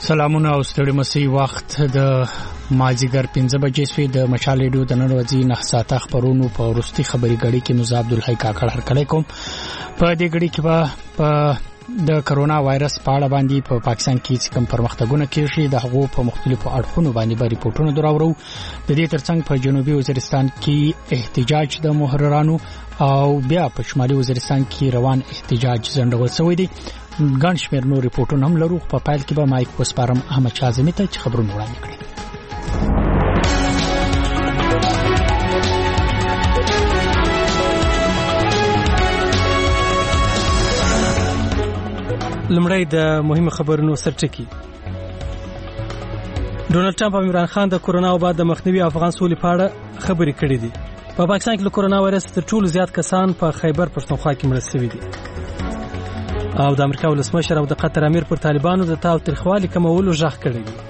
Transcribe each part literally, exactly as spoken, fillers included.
سلامونه او ستړي مسي وخت د مازیګر پنځه بجې سوي د مشال ریډیو د نن ورځې نه ساته خبرونو په ورستي خبري غړي کې مزه عبدالحی کاکړ هرکلی کوم. په دې غړي کې به په د کرونا وایرس په اړه باندې په پا پاکستان کې کوم پرمختګونه کیږي د هغو په مختلفو اړخونو باندې به ریپورتونه دراوړو. د دې ترڅنګ په جنوبي وزیرستان کې احتجاج د محررانو او بیا په شمالي وزیرستان کې روان احتجاج ځنډول شوی دی. ګڼ شمېر نور ریپورتونه هم لرو. په پایل کې به مایک وسپارم احمد شاه اعظمي ته چې خبرونه وړاندې کړي. لمړی د مهمو خبرونو سرټکی. ډونالډ ټرمپ او عمران خان د کرونا وبا د مخنیوي افغان سولې په اړه خبرې کړې دي. په پاکستان کې له کرونا وایرس تر ټولو زیات کسان په خیبر پښتونخوا کې مړه شوي دي. او د امریکا ولسمشر او د قطر امیر پر طالبانو د تاوتریخوالي کمولو ژغ کړی دی.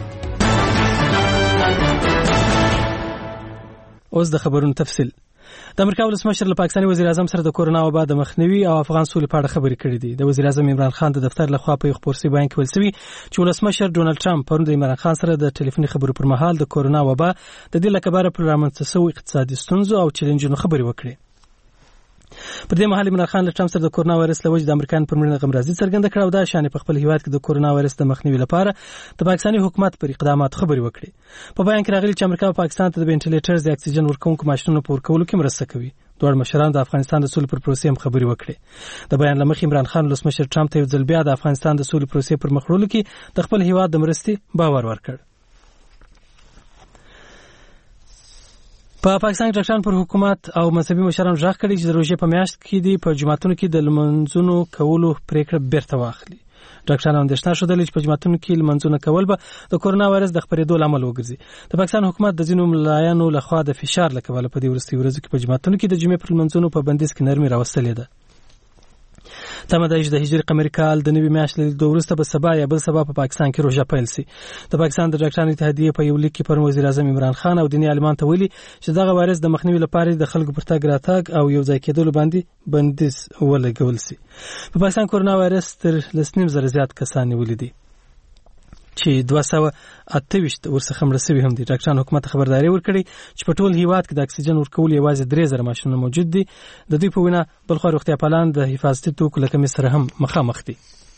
اوس د خبرونو تفصیل. د امریکا ولسمشر له پاکستاني وزیر اعظم سره د کرونا وبا د مخنیوي او افغان سولې په اړه خبرې کړې دي. د وزیر اعظم عمران خان د دفتر لخوا په یو خبرسي بیان کې ویل شوی چې ولسمشر ډونالډ ټرمپ پرون د عمران خان سره د ټلیفوني خبرو پر مهال د کرونا وبا د دې له کبله پر رامنځته شوي اقتصادي ستونزو او چیلنجونو خبرې وکړې. په دې مهال عمران خان له ټرمپ سره د کرونا وایرس له وجې د امریکایانو پر مړینې غمرازي څرګنده کړه او دا شان په خپل هیواد کې د کرونا وایرس د مخنیوي لپاره د پاکستاني حکومت پر اقدامات خبرې وکړې. په بیان کې راغلي چې امریکا او پاکستان ته د وینټیلیټرز د اکسیجن ورکوونکو ماشینونو په ورکولو کې مرسته کوي. دوه مشران د افغانستان د سولې پر پروسې هم خبرې وکړې. د بیان له مخې عمران خان ولسمشر ټرمپ ته یو ځل بیا د افغانستان د سولې پروسې پر مخ وړلو کې د خپل هیواد د مرستې باور ورکړ. په پاکستان کې ډاکټران پر حکومت او مذهبي مشرانو ژغ کړي چې د روژې په میاشت کې دي په جماعتونو کې د لمونځونو کولو پریکړه بیرته واخلي. ډاکټران اندېښنه ښودلې چې په جماعتونو کې لمونځونه کول به د کرونا وایرس د خپرېدو لامل وګرځي. د پاکستان حکومت د ځینو ملایانو لخوا د فشار له کبله په دې وروستیو ورځو کې په جماعتونو کې د جمعې پر لمونځونو په بندیز کې نرمي راوستلې ده. تمه ده چې د هجري قمري کال د نوي میاشت له لیدو وروسته به سبا یا بل سبا په پاکستان کې روژه پیل شي. د پاکستان د ډاکټرانو اتحادیې په یو لیک کې پر وزیر اعظم عمران خان او دیني عالمان ته ویلي چې دغه وایرس د مخنیوي لپاره د خلکو پر تګ راتګ او یو ځای کېدلو باندې بندیز ولګول شي. په پاکستان کرونا وایرس تر لس نیم زره زیات کسان نیولي دي چې دوه سوه اته ویشت ورڅخه مړه شوي هم دي. ډاکټران حکومت خبرداري ورکړي چې په ټول هیواد کې د اکسیجن ورکول یوازې درې زره ماشینونه موجود دي. د دوی په وینا بلخوا روغتیا پالان د حفاظتي توکو له کمۍ سره هم مخامخ دي.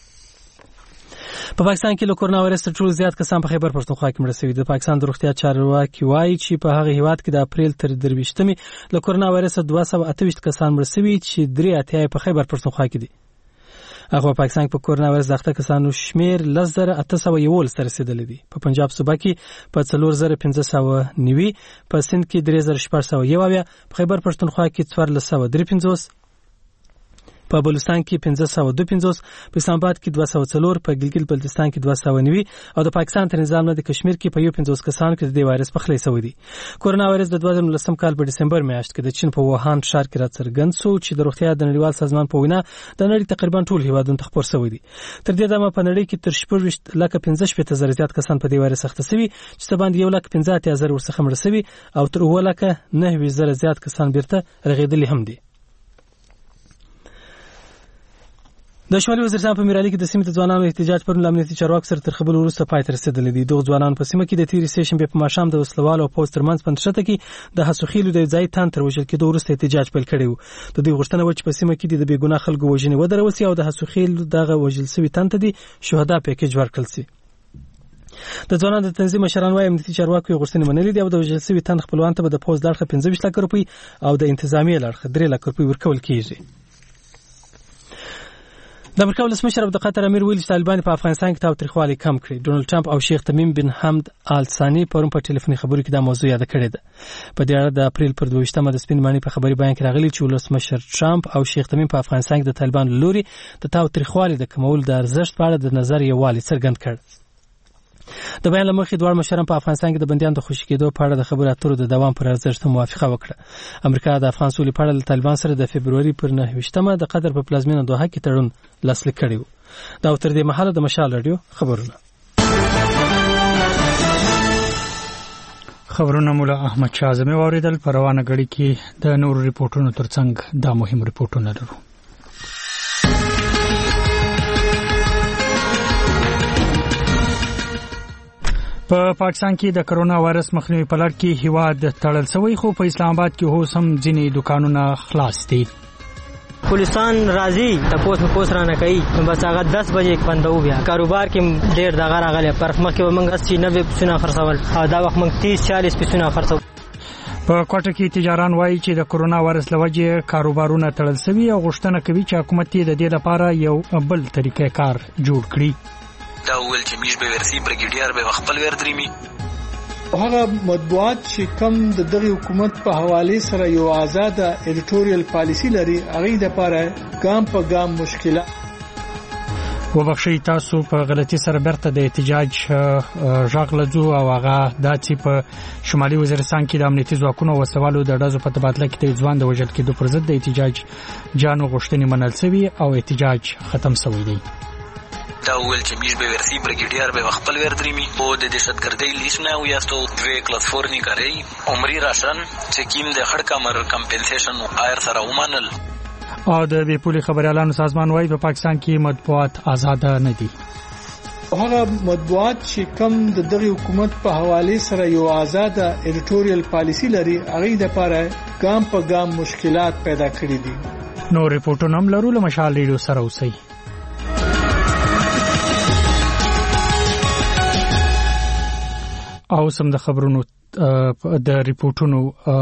په پاکستان کې له کرونا وایرس تر ټولو زیات کسان په خیبر پښتونخوا کې مړه شوي دي. د پاکستان د روغتیا چارواکي وایي چې په هغه هیواد کې د اپریل تر درویشتمې له کرونا وایرس دوه سوه اته ویشت کسان مړه شوي چې درې اتیا په خیبر پښتونخوا کې دي. هغه په پاکستان کې په کرونا وایرس د اخته کسانو شمیر لس زره اته سوه یوولس ته رسېدلی دی. په پنجاب صوبه کې په څلور زره پنځه سوه نوي، په سند کې درې زره شپږ سوه یو اویا، په خیبر پښتونخوا کې څوارلس سوه درې پنځوس، په بلوچستان کې پنځه سوه دوه پنځوس، په اسلام آباد کې دوه سوه څلور، په ګلګت بلتستان کې دوه سوه نوي او د پاکستان تر نظام نه د کشمیر کې په یو پنځوس کسانو کې د دې وایرس پخلی شوی دی. کرونا وایرس د دوه زره نولسم کال په ډسمبر میاشت کې د چین په ووهان ښار کې راڅرګند شو چې د روغتیا د نړیوال سازمان په وینا د نړۍ تقریبا ټول هیوادونو ته خپور شوی دی. تر دې دمه په نړۍ کې تر شپږ ویشت لکه پنځه شپېته زره زیات کسان په دې وایرس اخته شوي چې څه باندې یو لک پنځه اتیا زره ورڅخه مړه شوي او تر اووه لکه نهه ویشت زره زیات کسان بیرته رغېدلي هم دي. د شمالي وزیرستان په میرالي کې د سیمې د ځوانانو احتجاج پرون له امنیتي چارواکو سره تر خبرو وروسته پای ته رسېدلی دی. دغو ځوانانو په سیمه کې د تېرې سې شنبې په ماښام د وسلوالو او پوځ ترمنځ په نښته کې د هسوخیلو د یو ځایي تن تر وژل کېدو وروسته احتجاج پیل کړی و. د دوی غوښتنه وه چې په سیمه کې د بې ګناه خلکو وژنې ودرول سي او د هسوخیلو دغه وژل سوي تن ته د شهدا پیکیج ورکړل سي. د ځوانانو د تنظیم مشران وايي امنیتي چارواکو یې غوښتنې منلې دي او د وژل سوي تن خپلوانو ته به د پوځ له اړخه پنځه ویشت لکه روپۍ او د انتظامیې له اړخه درې لکه روپۍ ورکول کېږي. د امریکا ولسمشر او د قطر امیر ویلي چې طالبان په افغانستان کې تاوتریخوالی کم کړي. ډونالډ ټرمپ او شیخ تمیم بن حمد آل ثاني پرون په ټلیفوني خبرو کې دا موضوع یاده کړې ده. په دې اړه د اپریل پر دوه ویشتمه د سپین ماڼۍ په خبري بیان کې راغلي چې ولسمشر ټرمپ او شیخ تمیم په افغانستان کې د طالبانو له لوري د تاوتریخوالي د کمولو د ارزښت په اړه د نظر یووالی څرګند کړ. د بیان له مخې دواړه مشران په افغانستان کې د بندیانو د خوشي کېدو په اړه د خبرو اترو د دوام پر ارزښت موافقه وکړه. امریکا د افغان سولې په اړه له طالبان سره د فبروري پر نهه ویشتمه د قطر په پلازمینه دوحه کې تړون لاسلیک کړی و. دا تر دې مهاله د مشال رادیو خبرونه خبرونه مولا احمد شاه اعظمي واوریدل. په روانه غړي کې د نور ریپورتونو ترڅنګ دا مهم ریپورتونه لرو. په پاکستان کې د کرونا وایرس مخنیوي په لړ کې هیواد تړل شوی خو په اسلام آباد کې اوس هم ځینې دکانونه خلاص دي. پولیسان راځي تاسو په پوس رانه کوي بس هغه دس بجې بندو بیا کاروبار کې ډېر دغه راغلی پر مخ کې موږ اسی نوي پسونه خرڅول او دا وخت موږ تیس چالیس پسونه خرڅول. په کوټه کې تجاران وایي چې د کرونا وایرس لوجه کاروبارونه تړل شوي او غوښتنه کوي چې حکومت یې د دې لپاره یو بل طریقې کار جوړ کړي. دا ول چې میش به ورسي برګیډیر به خپل وردريمي هغه مطبوعات چې کم د دغه حکومت په حواله سره یو آزاد ایډیټوریال پالیسی لري هغه د لپاره ګام په ګام مشکلات وبخښي تاسو په غلطي سره برته د احتجاج ژغلځو او هغه د چې په شمالي وزیرستان کې د امنیتي ځواکونو وسوالو د ډزو په تبادله کې د ځوان د وژل کېدو پر ضد د احتجاج جانو غوښتنې منل شوی او احتجاج ختم شوی دی. دا ول چې میش به ورسي برګیډیر به خپل وردريمي او د دهشتګردۍ لیسنه او یاستو دوی کلاس فور نه کوي عمرې راشن چې کیم د خړ کمر کمپنسیشن او ایر سره ومنل. او د بي پولي خبريالانو سازمان وايي په پاکستان کې مطبوعات آزاد نه دي. هغه مطبوعات چې کم د دغه حکومت په حواله سره یو آزاد ایډیټوریال پالیسی لري هغه د لپاره ګام په ګام مشکلات پیدا کړي دي. نو ریپورتونه هم لرو له مشال ریډیو سره اوسئ. او سم د خبرونو د ریپورتونو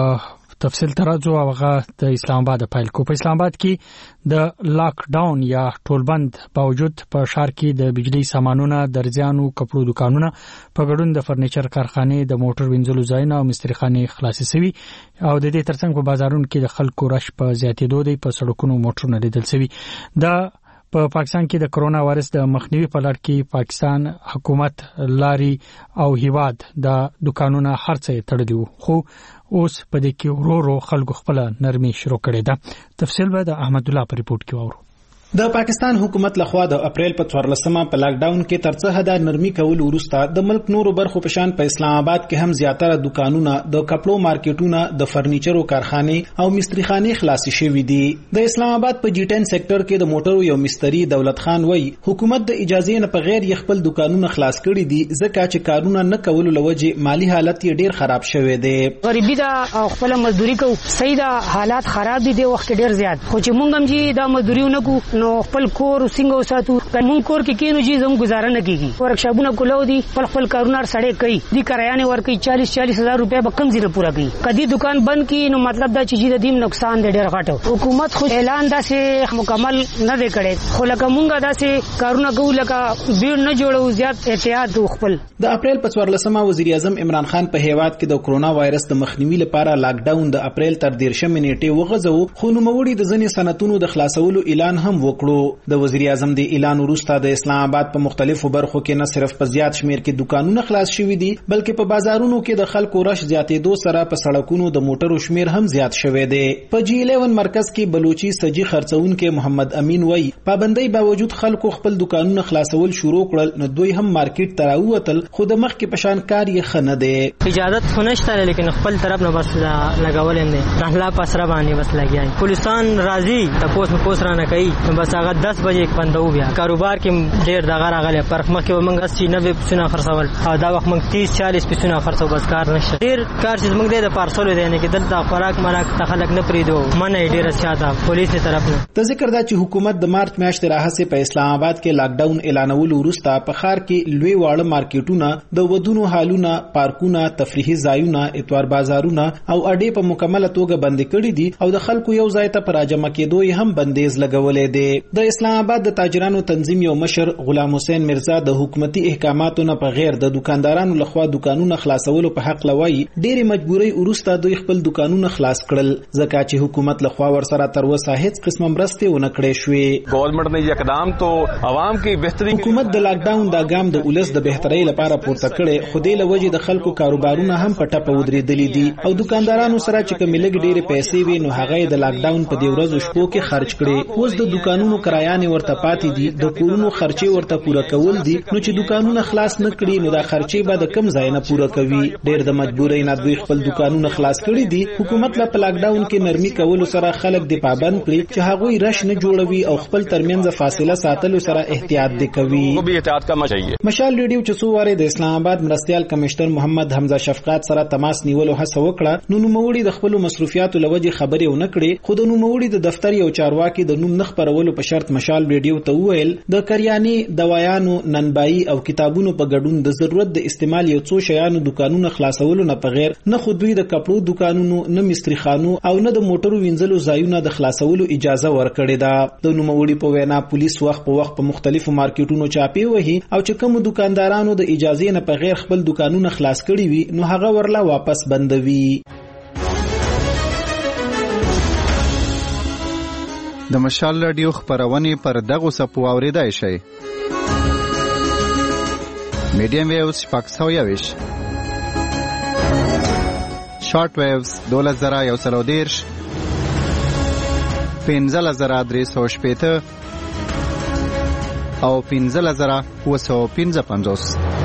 تفصیل ترازو او هغه د اسلام آباد په کو په اسلام آباد کې د لاک ډاون یا ټولبند باوجود په شهر کې د بجلی سامانونو درځانو کپړو دکانونه په ګډون د فرنیچر کارخانه د موټر وینځلو ځایونه او مستریخانه خلاصې شوي او د دې ترڅنګ په بازارونو کې د خلکو رش په زیاتېدو دی په سړکونو موټرونه لیدل شوي. دا په پاکستان کې د کرونا وایرس د مخنیوي په لړ کې پاکستان حکومت لاري او هیواد د دکانونو خرڅې تړلي خو اوس په دې کې ورو ورو خلکو خپل نرمي شروع کړې ده. تفصیل به د احمد الله په ریپورت کې وورو. د پاکستان حکومت لخوا د اپریل په څوارلسمه په لاک ډاون کې ترڅه حدا نرمي کول وروسته د ملک نورو برخو په شان په اسلام آباد کې هم زیاتره دکانونه د کپړو مارکیټونه د فرنیچرو کارخانه او مستریخانه خلاصې شوې دي. د اسلام آباد په جی ټن سېکټر کې د موټرو یو مستری دولت خان وای حکومت د اجازه نه په غیر خپل دکانونه خلاص کړي دي ځکه چې کارونه نه کول لوجه مالی حالت یې ډیر خراب شوی دی. غریبی دا خپل مزدوري کو صحیح دا حالات خراب دي د وخت ډیر زیات خو چې مونږ هم جی دا مزدوریونه کو نو خپل کور څنګه وساتو کوم کور کې کینو جی زم گزاره نه کیږي ورکشاپونه کولو دي خپل خپل کارونه سړې کوي دي کرایانه ورکي چالیس چالیس هزار روپیا به کم زیره پورا کوي کدي دکان بند کی نو مطلب دا چې د دې نقصان ډیر غټو حکومت خو اعلان داسې مکمل نه دی کړی خو لکه مونږه داسې کارونه کوو لکه بیړ نه جوړو زیات احتیاط خپل. د اپریل په څوارلسمه وزیر اعظم عمران خان په هیواد کې د کرونا وایرس د مخنیوي لپاره لاک ډاون د اپریل تر دیرشمه نیټه وغځو خو نو موړي د ځنې صنعتونو د خلاصولو اعلان هم وکړو. د وزیر اعظم د اعلان وروسته د اسلام آباد په مختلفو برخو کې نه صرف په زیات شمیر کې دکانونه خلاص شوي دي بلکې په بازارونو کې د خلکو رش زیاتېدو سره په سړکونو د موټرو شمیر هم زیات شوی دی. په جی الیون مرکز کې بلوچي سجی خرڅونکو محمد امین وای پابندۍ باوجود خلکو خپل دکانونه خلاصول شروع کړل نو دوی هم مارکیټ ته راووتل خو د مخ کې پشان کار یې خنه دی. اجازه خو نشته لیکن خپل طرف نه بس لګول هم دي رحلا پسره باندې بس لګیای پولیسان راځي تاسو په پوس رانه کوي بس هغه دس بجې بندو بیا کاروبار کې ډیر دغه راغلی پر مخ کې موږ اسی نوي پسونه خرڅول او دا وخت موږ تیس چالیس پسونه خرڅو بس کار نشته ډیر کار چې موږ د پارسل دی نه کې دلته خوراک مراک خلک نه پریدو منه ډیر زیاته پولیس طرف نه. د ذکر دا چې حکومت د مارچ میاشتې راهسه په اسلام آباد کې لاک ډاون اعلانول وروسته په ښار کې لوی واړه مارکیټونه د ودونو هالونه پارکونه تفریحي ځایونه اتوار بازارونه او اډې په مکمله توګه بند کړي دي او د خلکو یو ځای ته پراجمه کېدو یې هم بندیز لګولې دي. د اسلام آباد د تاجرانو تنظیم یو مشر غلام حسین مرزا د حکومتي احکاماتو نه په غیر د دکاندارانو لخوا دکانونه خلاصولو په حق لوي ډېری مجبوري ورسته دوی خپل دکانونه خلاص کړل ځکه چې حکومت لخوا ورسره تر اوسه هیڅ قسم مرسته ونه کړې شوې. گورنمنٹ نے یہ اقدام تو عوام کی بهتري حکومت د لاک ډاون دا ګام د ولس د بهترۍ لپاره پورته کړي خو دې لوجه د خلکو کاروبارونه هم په ټپه ودرېدلې دي او دکاندارانو سره چې کوم لګ ډېرې پیسې وي نو هغه د لاک ډاون په دې ورځو شپو کې خرج کړي اوس د دکان دکانونو کرایانې ورته پاتې دي، د کورونو خرچې ورته پوره کول دي، نو چې دکانونه خلاص نه کړي نو دا خرچې به د کم ځای نه پوره کوي. ډېر د مجبورۍ نه دوی خپل دکانونه خلاص کړي دي. حکومت لا په لاک ډاون کې نرمي کولو سره خلک د پابند کړي چې هغوی رش نه جوړوي او خپل ترمنځ فاصله ساتلو سره احتیاط دي کوي. مشال ریډیو چې څو واره د اسلام آباد مرستيال کمشنر محمد حمزه شفقات سره تماس نیولو هڅه وکړه، نو نوموړي د خپل مصرفیاتو لوجه خبرې ونه کړې، خو د نوموړي د دفتر یو چارواکي د نوم نخ پرولو په شرط مشال ریډیو ته وویل د کریانې، دوايانو، ننبایي او کتابونو په ګډون د ضرورت د استعمال یو څو شیانو دکانونه خلاصولو نه بغیر نه خو دوی د کپړو دکانونو، نه مستریخانو او نه د موټرو وینځلو ځایونه د خلاصولو اجازه ورکړې ده. د نوموړي په وینا پولیس وخت په وخت په مختلفو مارکیټونو چاپی وهي او چې کوم دکاندارانو د اجازه نه بغیر خپل دکانونه خلاص کړي وي نو هغه ورلا واپس بندوي. د مشال رادیو خبرونه پر دغه سپو اوریدای شي. میډیم ویوز شپږ سوه یویش، شارټ ویوز دوله زره یو سل او دېرش، پنځه زره درې سوه شپېته او پنځه زره اووه سوه پنځه پنځوس.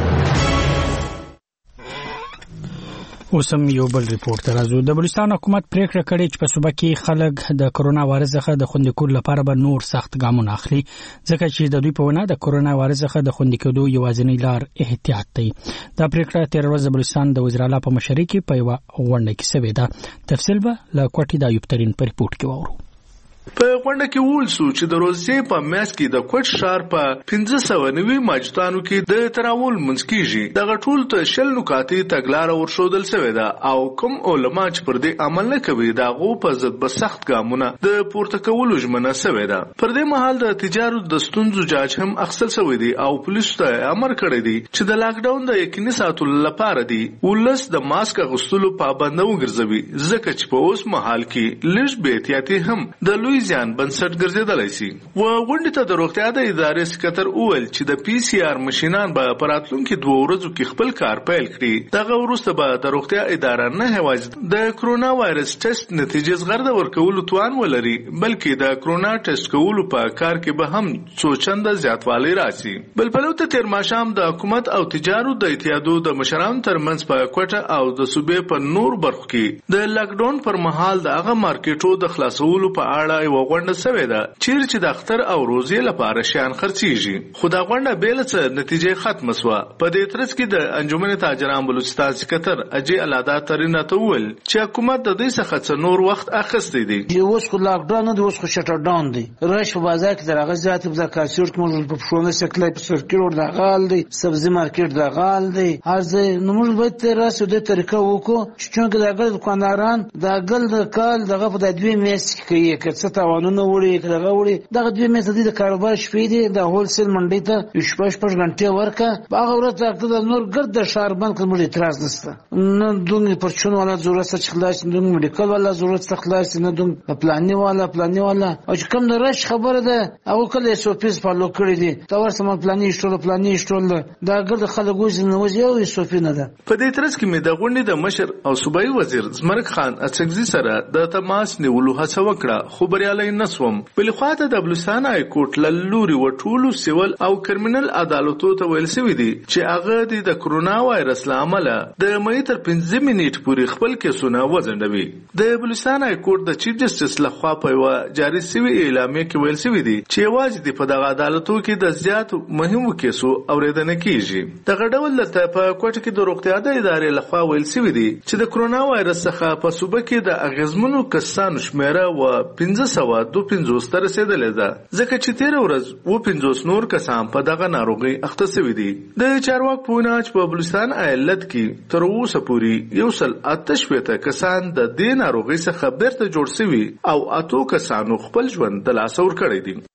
اوسم یو بل ریپورت راځو. د بلوچستان حکومت پریکړه کړې چې په صوبه کې خلک د کرونا وایرس څخه د خوندي کولو لپاره به نور سخت ګامونه اخلي، ځکه چې د دوی په وینا د کرونا وایرس څخه د خوندي کېدو یوازینی لار احتیاط دی. دا پریکړه تیر ورځ د بلوچستان د وزیر اعلی په مشرۍ کې په یوه غونډه کې شوې ده. تفصیل به له کوټې د ایوب ترین په ریپورت کې واورو. په غونډه کې وول سو چې د روزې په میاس کې د کوټ شهر په پنځه سوه نوي ماجتانو کې د تراول منځ کېږي. دغه ټول ته شل نکاتې تګلاره ورښودل شوې ده او کوم علما چې پر دې عمل نه کوي د هغو په ضد به سخت ګامونه د پورته کولو ژمنه شوې ده. پر دې مهال د تجارت د ستونزو جاج هم اخیستل شوی دی او پولیسو ته امر کړی دی چې د لاک ډاون د یقیني ساتلو لپاره دی ولس د ماسک اغوستلو پابند وګرځوي، ځکه چې په اوس مهال کې لږ بې احتیاطي هم د لوی زیان بنسټ ګرځیدلی شي. و غونډې ته د روغتیا د ادارې سکتر وویل چې د پی سی آر ماشینان به په راتلونکي دوه ورځو کې خپل کار پیل کړي. دغه وروسته به د روغتیا اداره نه یوازې د کرونا وایرس ټیسټ نتیجې زغرده ورکولو توان ولري، بلکې د کرونا ټیسټ کولو په کار کې به هم څو چنده زیاتوالی راشي. بل پلو ته تیر ماښام د حکومت او تجارت د اتحادو د مشرانو ترمنځ په کوټه او د صوبې په نور برخو کې د لاک ډاون پر مهال د هغه مارکیټو د خلاصولو په اړه یو غونډه شوې ده چیرې چې د اختر او روزې لپاره شیان خرڅېږي، خو دا غونډه بې له څه نتیجې ختمه شوه. په دې ترڅ کې د انجمن تاجران بلوچستان سکتر اجي الادا ترینه ته وویل چې حکومت د دې څخه څه نور وخت اخیستی دی. اوس خو لاک ډاون دی، اوس خو شټر ډاون دی. رش په بازار کې د هغه زیاتې په کاسیور کې موږ په پښونه سکلای په سرکل ور د غال دی، سبزي مارکیټ د غال دی، هرځه نو موږ باید تر راسو د طریقه وکړو چې څنګه د غل دکانداران د غل د کال دغه په د دوی میس کې کوي که څه تاوانونه وړي دغه وړي دغه دوی میس د کاروبار شپې دي د هول سیل منډي ته شپږ شپږ غنټه ورکه هغه ورځ د نور ګرد د شهر بند کوم اعتراض نشته. نه دوی پرچون ولا ضرورت څه خلاص نه دوی میډیکل ولا ضرورت څه خلاص نه دوی پلاني ولا پلاني ولا او چې کوم د رش خبره ده او کله سو پیس فالو کړی دي دا ورسمه پلاني شټول پلاني شټول دا ګرد خلکو ځنه وځي او سو پینه ده. په دې ترڅ کې مې د غونډې د مشر او صوبایي وزیر زمرک خان اڅکزي سره د تماس نیولو هڅه وکړه خو بریالي نسوم. بل خو ته د بلوچستان های کورټ لوري وټولو سیول او کرمینل عدالتو ته ویل شوی دی چې هغه د کرونا وایرس لامل د مې تر پنځه منټ پورې خپل کیسونه وځنډوي. د بلوچستان های کورټ د چیف جسټس لخوا په یو جاری شوی اعلامیه کې ویل شوی دی چې یوازې په دغه عدالتو کې د زیات مهمو کیسو اوریدنه کیږي. دغه ډول د په کوټه کې د روغتیا د ادارې لخوا ویل شوی دی چې د کرونا وایرس څخه په صوبه کې د اغیزمنو کسانو شمیره و پنځه سوه دوه پنځوس ته رسیدلې ده، ځکه چې تیر ورځ و پنځوس نور کسان په دغه ناروغي اخته شوي دي. د چارواک په وینا چې په بلوچستان ایالت کې تر اوسه پورې یو سل اته شپېته کسان د دې ناروغۍ څخه بیرته جوړ شوي او اتو کسانو خپل ژوند د لاسه ورکړی دی.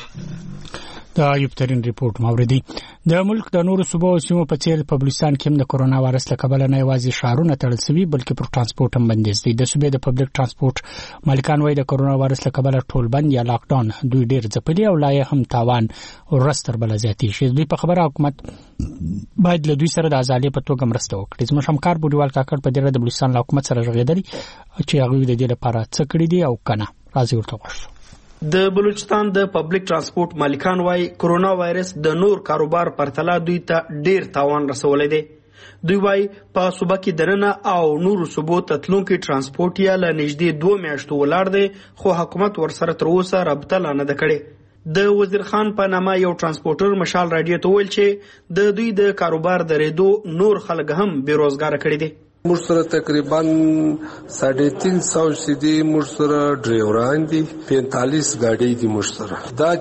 د ایوب ترین ریپورت موردی. د ملک د نورو صوبو او سیمو په څیر په بلوچستان کې هم د کرونا وایرس له کبله نه یوازې ښارونه تړل شوي بلکې پر ترانسپورت هم بندیز دی. د صوبې د پبلک ترانسپورت مالکان وایي د کرونا وایرس له کبله ټول بند یا لاک ډاون دوی ډیر ځپلي او لا یې هم تاوان ورځ تر بله زیاتېږي شي. دوی په خبره حکومت باید له دوی سره د ازالې په توګه مرسته وکړي. زموږ همکار بوډیوال کاکړ په دې اړه د بلوچستان له حکومت سره غږېدلی چې هغوی د دې لپاره څه کړي دي او که نه. راځئ ورته غوږ شو. د بلوچستان د پبلک ترانسپورت مالکان وايي کرونا وایرس د نور کاروبار پرتله دوی ته ډیر تاوان رسولی دی. دوی وايي په صوبه کې دننه او نورو صوبو ته تلونکي ترانسپورت یا له نږدې دوه میاشتو ولاړ دی، خو حکومت ورسره تر اوسه رابطه لا نه ده کړې. د وزیر خان په نامه یو ترانسپورټر مشال راډیو ته ویل چې د دوی د کاروبار درېدو نور خلک هم بېروزګاره کړي دي. موږ سره تقریبا ساڑھے تین سو سیدی موږ سره ډرایوران دي، پینتالیس ګاډي دي موږ سره. دا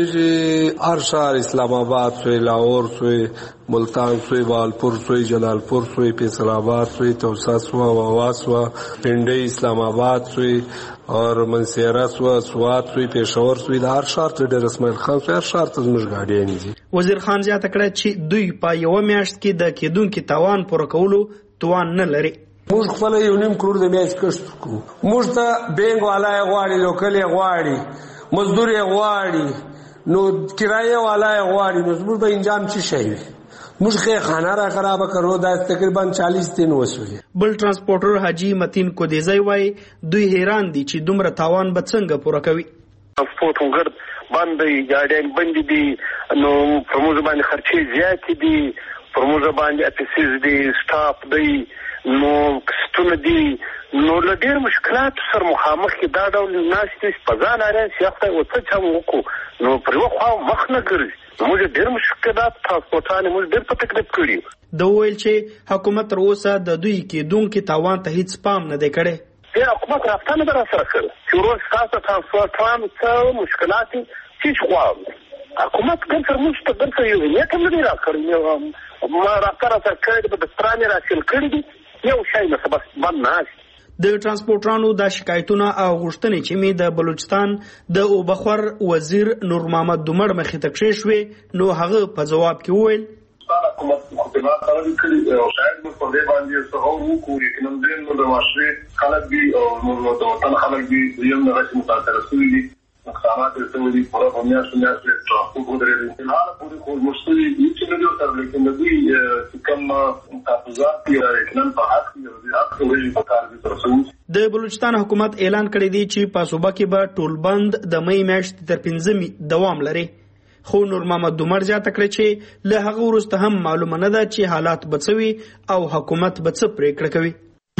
چلیږي هر ښار، اسلام آباد سوی، لاهور سوی، ملتان سوی، والپور سوی، جلالپور سوی، فیصل آباد سوی، توسا سوا، واوا سوا، پنڈی، اسلام آباد سوی اور منصیرہ سوا، سوات سوی، پېښور سوی. دا هر ښار ته ډېر اسماعیل خان سوی، هر ښار ته زموږ ګاډیانې دي. وزیر خان زیاته کړه چې دوی په یوه میاشت کې د کېدونکي تاوان پوره کولو توان نه لري. موږ خپل یو نیم کروڑ د میاشت کښت کوو. موږ ته بینک والا یې غواړي، لوکل یې غواړي، مزدور یې غواړي، نو کرایه والا یې غواړي، نو زموږ به انجام څه شی وي؟ موږ خې خانه را خرابه کړو. دا تقریبا چالیس دن وسوي. بل ترانسپورټر حاجی متین کودیزی وایي دوی حیران دي چې دومره تاوان به څنګه پوره کوي. ترانسپورټ وګړ باندې ګاډیان بندي دي، نو پر موږ باندې خرچې زیاتې دي، پر موږ باندې اپسیز دي، سټاپ دی، نو کستونه دي، نو له ډېر مشکلاتو سره مخامخ کې دا ډول ناستې په ځان اړین سیاست او څه چم وکړو، نو پر یو خوا مخ نه ګرځي. موږ ډېر مشکلات ترانسپورټانې موږ ډېر په تکلیف کړي. د ویل چې حکومت تر اوسه د دوی کېدونکي تاوان ته هیڅ پام نه دی کړی. بیا حکومت رابطه نه ده راسره کړې چې ورور ستاسو ترانسپورټانو څه مشکلات هیڅ غواړي. حکومت ګر سره موږ ته ګر سره یو نیت هم نه دی راکړی، ما رابطه راسره کړې ده، د سترانې راسیل کړي دي، یو شی نه بس بند ناست. د ترانسپورټرانو دا شکایتونه او غوښتنې چې می د بلوچستان د اوبخور وزیر نور محمد دومړ مخې ته کښې شوې، نو هغه په جواب کې وویل حکومت خدمات سره کړي او شاید موږ په دې باندې څه هم وکړو، یقینا دې نو د معاشري خلک دي او نو د وطن خلک دي، یم نه راشي متاثر شوي دي، نقصانات یې شوي دي، پوره په میاشتو میاشتې ترانسپورټ ودرېدی. فلحال پورې خو مشکل هېڅ نه دي ورسره، لیکن د دوی چې کوم تحفظات دي یقینا په حق کې د حق ویلي پکار دي تر څو. د بلوچستان حکومت اعلان کړی دی چې په صوبه کې به ټول بند د مې میاشتې تر پنځمې دوام لري، خو نور محمد دومړ زیاته کړې چې له هغه وروسته هم معلومه نه ده چې حالات به څه وي او حکومت به څه پرېکړه کوي.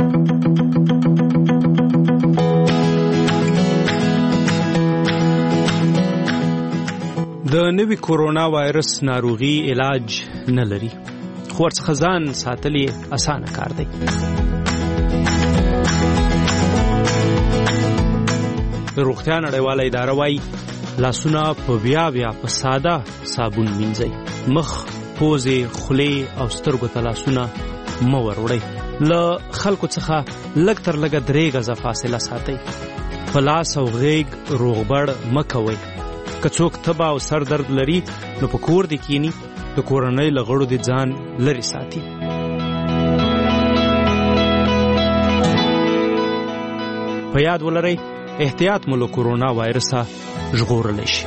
د نوي کورونا وایرس ناروغي علاج نه لري، خو ورڅخه ځان ساتل یې اسانه کار دی. د روغتیا نړیواله اداره وایي لاسونه په بیا بیا په ساده صابون مینځئ، مخ، پوزې، خولې او سترګو ته لاسونه مه وروړئ. له خلکو څخه لږ تر لږه درې غزه فاصله ساتئ. په لاس او غیږ روغبړ مه کوئ. که څوک تبه او سر درد لري نو په کور دې کینی، د کورنۍ له غړو دې ځان لرې ساتي. په یاد ولرئ احتیاط مو له کورونا وایرسه ژغورلی شي.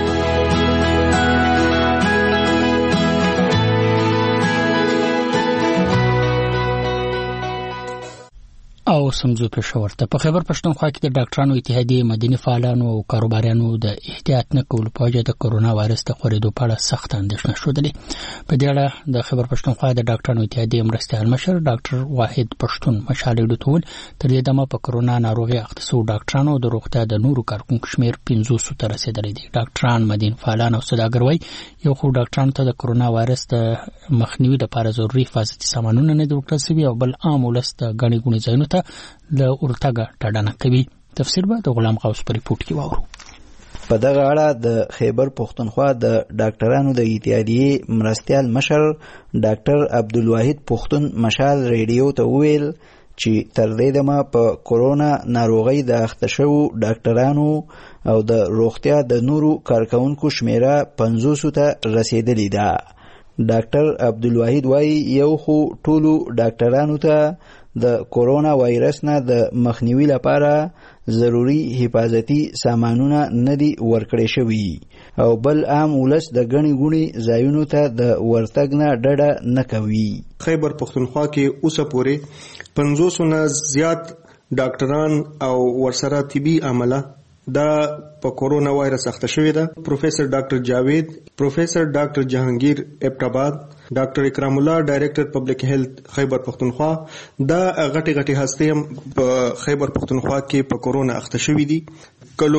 او سمزو پېښور ته په خیبر پښتونخوا کې د ډاکټرانو اتحادیې مدني فعالانو او کاروباریانو د احتیاط نه کولو په وجه د کورونا وایرس د خپرېدو په اړه سخت اندېښنه ښودلې. په دې اړه د خیبر پښتونخوا د ډاکټرانو اتحادیې مرستیال مشر ډاکټر واحد پښتون مشال راډیو ته وویل تر دې دمه په کورونا ناروغي اخته شوو ډاکټرانو د روغتیا د نورو کارکونکو شمېر پنځوسو ته رسېدلی دی. ډاکټران، مدني فعالان او سوداګر وایي یو خو ډاکټرانو ته د کورونا وایرس د مخنیوي لپاره ضروري حفاظتي سامانونه نه دي ورکړل شوي، او بل عام ولس د ګڼې ګوڼې ځایونو ته له ورتګه ډډه کوي. تفسیر به د غلام غوث په ریپورت کې واورو. په دغه اړه د خیبر پښتونخوا د ډاکټرانو د اتحادیې مرستیال مشر ډاکټر عبدالواحد پښتون مشال ریډیو ته وویل چې تر دې دمه په کورونا ناروغۍ د اخته شوو ډاکټرانو او د روغتیا د نورو کارکونکو شمیره پنځوسو ته رسېدلې ده. ډاکټر عبدالواحد وایي یو خو ټولو ډاکټرانو ته د کورونا وایرس نه د مخنیوي لپاره ضروري حفاظتي سامانونه نه دي ورکړې شوي، او بل عام ولس د ګڼې ګوڼې ځایونو ته د ورتګ نه ډډه نه کوي. خیبر پښتونخوا کې اوسه پورې پنځوسو نه زیات ډاکټران او ورسره طبي عامله دا په کورونا وایرس اخته شوې ده. پروفیسر ډاکټر جاوید، پروفیسر ډاکټر جهانگیر ابټاباد، ډاکټر اکرام الله ډایریکټر پبلک هیلث خیبر پختونخوا، دا غټي غټي هستې هم په خیبر پختونخوا کې په کورونا اخته شوې دي. کلو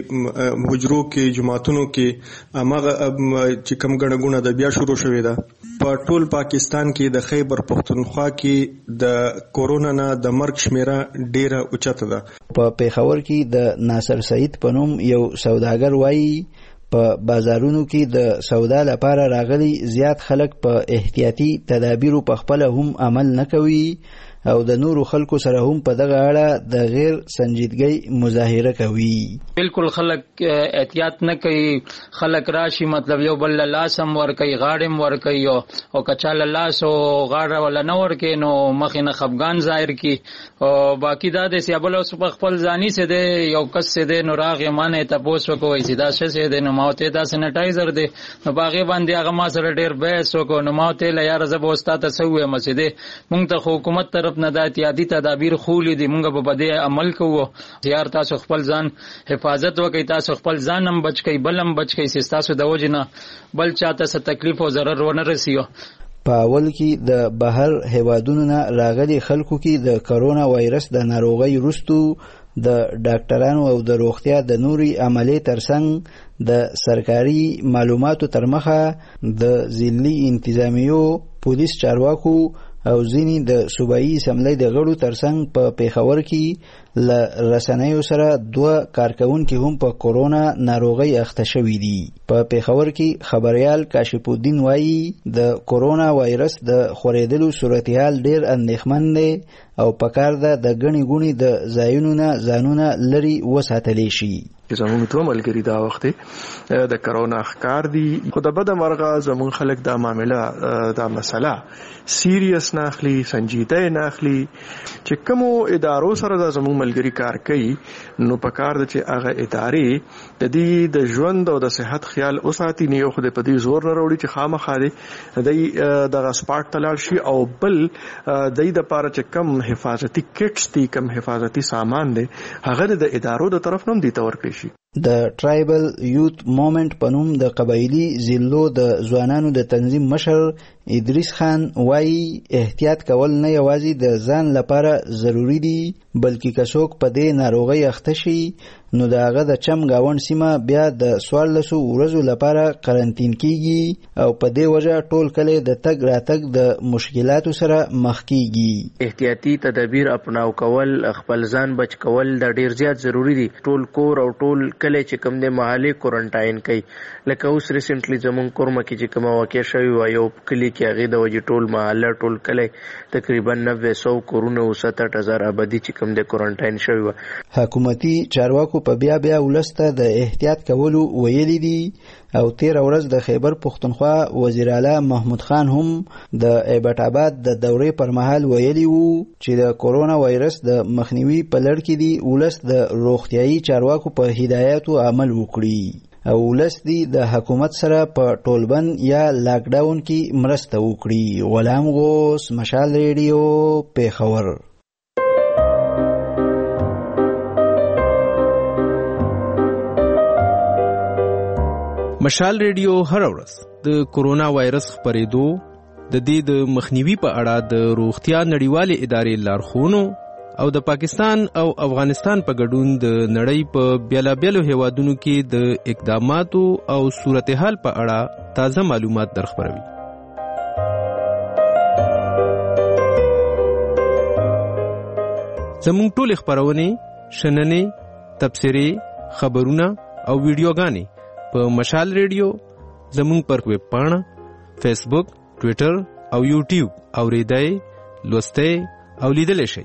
کې حجرو کې جماعتونو کې امغه چې کم غړغونه د بیا شروع شوې ده. په ټول پاکستان کې د خیبر پختونخوا کې د کورونا نه د مرګ شمیره ډیره اوچته ده. په پیښور کې د ناصر سعید په نوم یو سوداګر وایي په بازارونو کې د سودا لپاره راغلي زیات خلک په احتیاطي تدابیرو په خپل هم عمل نه کوي او د نورو خلکو سره هم په دغه اړه د غیر سنجیدګۍ مظاهره کوي. بالکل خلک احتیاط نه کوي، خلک راشي مطلب یو بل لاس هم ور کوي، غاړه هم ور کوي او کچاله لاس او غاړه ولا نه ور کوي نو مخې نه خفګان ظاهر کی. او باقی دا د سیابل اوس په خپل ځاني سه دی یو کس سه دی نو راغه مانه تاسو کوی چې دا څه سه دی نو ماته دا سینټایزر دی نو باغې باندې هغه ما سره ډیر بحث وکړو نو ماته لا یار زب استاد ته سوې مسجد مونږ ته حکومت طرف نه د احتیاطي تدابیر خولې دي، مونږ به بده عمل کوو. یار تاسو خپل ځان حفاظت وکړئ، تاسو خپل ځان هم بچ کړئ، بل هم بچ کړئ چې تاسو د وجه نه بل چاته څه تکلیف او ضرر ونه رسیو. په اول کې د بهر هیوادونو نه راغلي خلکو کې د کرونا وایرس د ناروغۍ وروستو د ډاکټرانو او د روغتیا د نوري عملي ترڅنګ د سرکاري معلوماتو تر مخه د ځلي انتظامیو، پولیس چارواکو او ځینی د صوبایي اسمبلی د غړو ترڅنګ په پیښور کې ل رسنیو سره دوه کارکونکي هم په کورونا ناروغي اخته شوي دي. په پیښور کې خبريال کاشف الدین وایي د کورونا وایرس د خورېدلو صورتحال ډیر اندېښمن دی او پکار ده د غني غوني د ځایونو نه ځانونه لري وساتلی شي. زموږ ټول ملګری دا وخت د کرونا ښکار دي، خو د بده مرغه زموږ خلک دا معامله دا مسله سیریس نه اخلي، سنجیده نه اخلي. چې کومو ادارو سره دا زموږ ملګری کار کوي نو پکار ده چې هغه ادارې د دې د ژوند او د صحت خیال اوساتي، نه یو خو د پدې زور نه وروړي چې خامخا دی دغه سپاټ تلل شي او بل د دې لپاره چې کم حفاظتي کټس دي، کم حفاظتي سامان دی، هغه د ادارو د طرف نه دي تور کړی. د ټرایبل یوت موومنت په نوم د قبایلی ضلعو د ځوانانو د تنظیم مشر ادریس خان وایي احتیاط کول نه یوازې د ځان لپاره ضروری دي بلکې که څوک په دې ناروغۍ اخته شي نو د هغه د چم گاونډ سیمه بیا د څوارلسو ورځو لپاره قرنطین کیږي او په دې وجه ټول کلی د تګ راتګ د مشکلاتو سره مخ کیږي. احتیاطي تدابیر اپناو کول، خپل ځان بچ کول د ډیر زیات ضروری دي. ټول کور او ټول کلی چې کوم د محلي کوارنټاین کوي، لکه اوس ریسنټلی زمونږ کورمه کې چې کومه واقع شوی و یو کلی کې هغې د وجې ټول محله ټول کلی تقریبا نوي سو کورونه او ستر هزار آبادي چې کوم د کوارنټاین شوی و. حکومتي چارواکو په بیا بیا ولسته د احتیاط کولو ویلي دي او تیر ورځ د خیبر پختونخوا وزیر اعلی محمود خان هم د ایبټ آباد د دورې پر مهال ویلي وو چې د کورونا وایرس د مخنیوي په لړ کې دي ولس د روغتیايي چارواکو په هدایاتو عمل وکړي او ولس دي د حکومت سره په ټولبند یا لاک ډاون کې مرسته وکړي. غلام غوث، مشال ریډیو، پیښور. مشال ریډیو هر ورځ د کورونا وایرس خپرېدو، د دې د مخنیوي په اړه د روغتیا نړیوالې ادارې لارښوونو او د پاکستان او افغانستان په ګډون د نړۍ په بیلابیلو هیوادونو کې د اقداماتو او صورتحال په اړه تازه معلومات درخبروي. زموږ ټول خبرونه، شننې، تبصرې، خبرونه او ویډیوګانې په مشال ریډیو، زموږ پر ویب پاڼه، فیسبوک، ټویټر او یوټیوب اوریدای، لوستای او لیدلی شئ.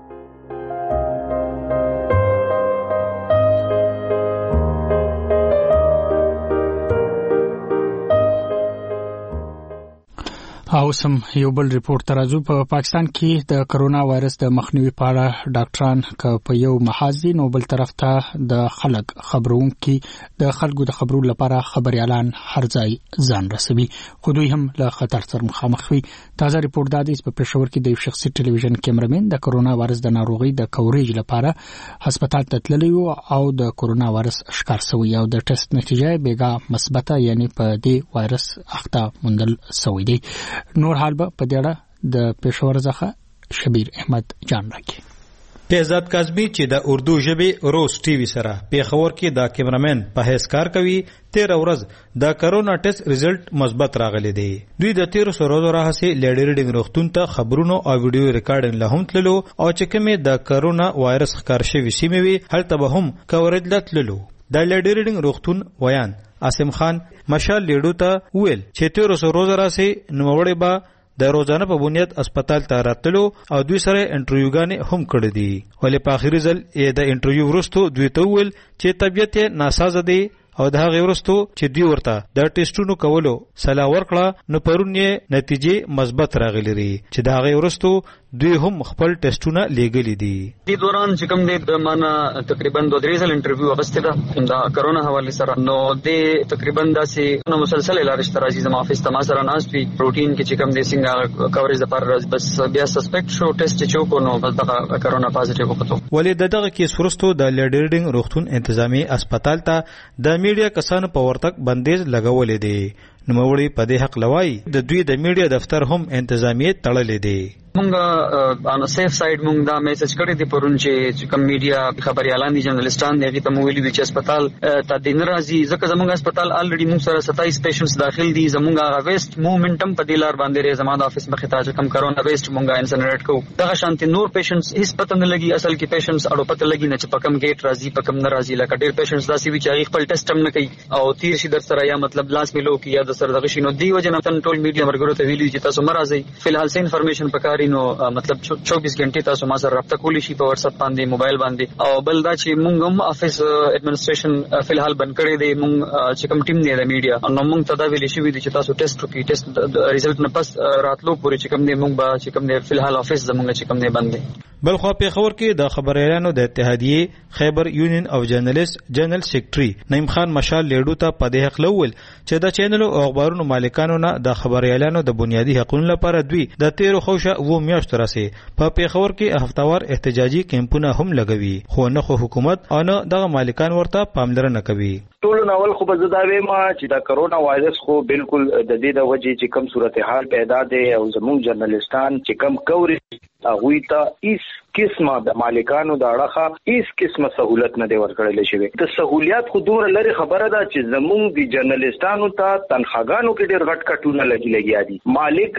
او سم یو بل ریپورت ترازو په پاکستان کې د کرونا وایرس د مخنیوي په اړه ډاکټران ک په یو محاذ دي نو بل طرف ته د خلک خبرونکي د خلکو د خبرو لپاره خبري اعلان هر ځای ځان رسوي، خو دوی هم له خطر سره مخامخ وي. تازه ریپورت دا دی په پېښور کې د شخصي ټلویزیون کیمرمن د کرونا وایرس د ناروغي د کوریج لپاره هسپتال ته تللی او د کرونا وایرس ښکار شوی او د ټیسټ نتیجه بیګا مثبته یعنی په دې وایرس اخته موندل شوی دی. نور حال به په دې اړه د پېښور څخه شبیر احمد جان راکړي. پیزاد کاظمی چې د اردو ژبې روز ټي وي سره پیښور کې د کیمرامین په حیث کار کوي تیر ورځ د کرونا ټیسټ ریزلټ مثبت راغلی دی. دوی د تیر سروزو راهسي لیډریډینګ روغتون ته خبرونو او ویډیو ریکارډینګ له هم تللو او چې کومه د کرونا وایرس ښکار شوی سیمه وي هلته به هم کوریج لتللو. د لیډریډینګ روغتون ویان عاصم خان مشال لیډو ته ویل چې تیر سروزو راهسي نوموړي به د روزانه په بنیاد هسپتال ته راتلو او دوی سره انټرویوګانې هم کړې دي. ولې په اخري ځل یې د انټرویو وروسته دوی ته ویل چې طبیعت یې ناسازه دی او د هغې وروسته چې دوی ورته د ټیسټونو کولو سلا ورکړه نو پرون یې نتیجې مثبت راغلي دي چې د هغې وروسته دوی هم خپل ټیسټونه لیږلي دي. دې دوران چې کوم دی معنا تقریبا دوه درې ځله انټرویو اخیستې ده د کرونا حوالې سره نو دې تقریبا داسې نو مسلسل علاج ته راځي زما افیس ته ما سره ناست وي پروټین کې چې کوم دی څنګه کوریج لپاره راځي بس بیا سسپیکټ شو ټیسټ چې وکړو نو بس دغه کرونا پازیټیو وکړو. ولې د دغه کیس وروسته د لیډریډینګ روغتون انتظامی هسپتال ته د میډیا کسانو په ورتګ بندیز لګولې دی. نوموړي په دې حق لوي د دوی د میډیا دفتر هم انتظامیه تړلې دی. مونږه ان سیف سایډ مونږ دا میسج کړی دی پرون چې کوم میډیا خبريالان دي جرنالستان دي هغه ته مو ویلي دي چې هسپتال ته دین راځي ځکه زمونږ هسپتال الریډي مونږ سره ستایس پیشنټس داخل دي زمونږه ویسٹ موومنټم په دلار باندې ری زموږ د افیس مخه ته چې کوم کرونا ویسٹ مونږه انسنریټ کوو دغه شانتي نور پیشنټس هیڅ پته نه لګي اصل کې پیشنټس اړو پته لګي نه چې په کوم گیټ راځي په کوم نه راځي لکه ډېر پیشنټس داسې وي چې هغه خپل ټیسټ هم نه کوي او تیر شي در سره یا مطلب لاس ملو کې یا د سره دغه شي نو دی وجه نه ټول میډیا مرګرو ته ویلي چې تاسو مرزي فلحال څه انفارمیشن پکاري نو مطلب چوبیس غنټې تاسو ما سره رابطه کولی شي په واتس اپ باندې موبایل باندې او بل دا چې مونږ هم افیس اډمنسټریشن فلحال بند کړی دی مونږ چې کوم ټیم دی د میډیا نو مونږ ته دا ویل شي چې تاسو ټیسټ وکړئ ټیسټ ریزلټ نه پس راتلو پورې چې کوم دی مونږ به چې کوم دی فلحال افیس زمونږ چې کوم دی بند دی. بل خو په خبر کې د خبريالانو د اتحادیه خیبر یونین او جرنالست جنرال سیکریټري نعیم خان مشال لیډو ته په دې حق لول چې د چینل او اخبارونو مالکانو نه د خبريالانو د بنیادی حقوقو لپاره دوی د تیر خوشه و میاشتو راسي په پیښور کې هفتوار احتجاجي کیمپونه هم لګوي خو نه خو حکومت او نه د مالکان ورته پاملرنه کوي. ټول ناول خو به زدا وېما چې دا کرونا وایرس خو بالکل د دې د وجې چې کم صورتحال پیدا ده او زموږ جرنالستان چې کم کوري هغه ته هیڅ قسمه د مالکانو د اړخه هیڅ قسمه سہولت نه دی ورکړل شوی. د سہولیات خو دوره لري خبره ده چې زموږ د جرنالستانو ته تنخواګانو کې ډېر غټ کټونه لګي لګیا دي. مالک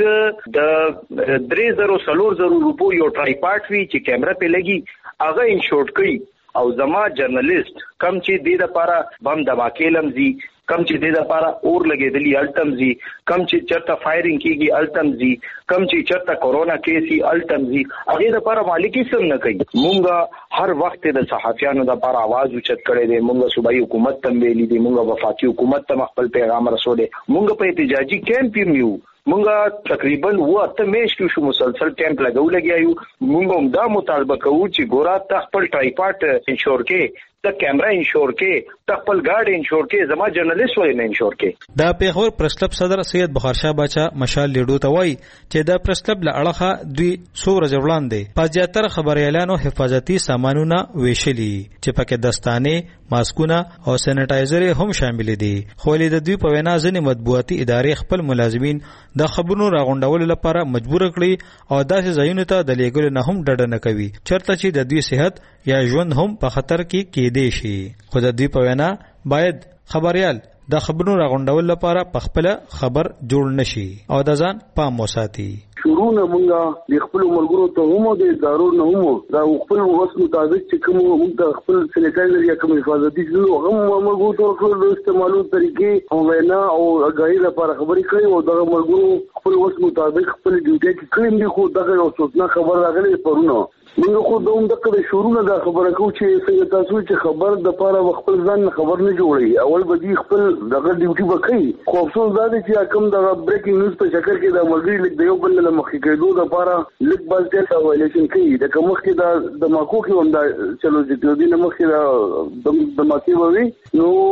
د درې زره څلور زره روپو یو ټرایپاډ وی چې کیمرا په لګي هغه انشورټ کوي او زما جرنالست کم چې دې لپاره بم دماکې لمزي کم چې دې لپاره اور لګېدلی الټمزي کم چې چرته فایرینګ کیږي الټمزي کم چې چرته کورونا کیسي الټمزي هغه لپاره مالکی سم نه کوي. مونږه هر وخت د صحافیانو لپاره आवाज اوچت کړي دي مونږه صوبایي حکومت ته ویلي دي مونږه وفاقي حکومت ته خپل پیغام رسولې مونږه په احتجاجي کیمپ یو مونږه تقریبا وته میاشتې شو مسلسل کیمپ لګول لګیایو مونږ هم دا مطالبه کوو چې ګورا تخپل ټرایپاډ انشور کې د کیمرا انشور کې تخپل ګاډ انشور کې زما جرنالست ولې نه انشور کې. دا پیښور پریس کلب صدر سید بخار شاه باچا مشال لیډو ته وایي چې دا پریس کلب له اړخه دوی څو ورځې وړاندې په زیاتره خبريالانو حفاظتي سامانونه ویشلي چې پکې دستانې ماسکونه او سینیټایزر هم شامل دي خو د دوی په وینا ځینې مطبوعاتي ادارې خپل ملازمین د خبرونو راغونډولو لپاره مجبور کړي او داسې ځایونو ته د لیږلو نه هم ډډه نه کوي چرته چې د دوی صحت یا ژوند هم په خطر کې کېدی شي. خو د دوی په وینا باید خبريال د خبرونو راغونډولو لپاره په خپل خبر جوړ نشي او د ځان پام وساتي. شروعونه مونږه د خپل ملګرو ته هم د ادارو نه هم دا خپل وس مطابق چې کوم موږ د خپل سینیټایزر یا کوم حفاظتي څه هم موږ ته خپل استعمالو طریقې او وینا او غیر لپاره خبرې کوي او د ملګرو خپل وس مطابق خپل ډیوټي کې کړم دي خو دغه یو څه خبر راغلی پرونه موږ خو دوم دغه شروعونه دا خبره کوو چې څنګه تاسو چې خبر د لپاره خپل ځان خبر نه جوړي اول به دي خپل دغه ډیوټي وکړي خو افسوس دا دی چې کوم دغه بریکینګ نیوز په شکل کې د ملګری لیک د یو بل له مخکې کېدو لپاره لیک باز ډېر وایلیشن کوي د کوم مخکې د د ماکو کې هم دا چلو چې د دې مخکې د د ماکي ووي نو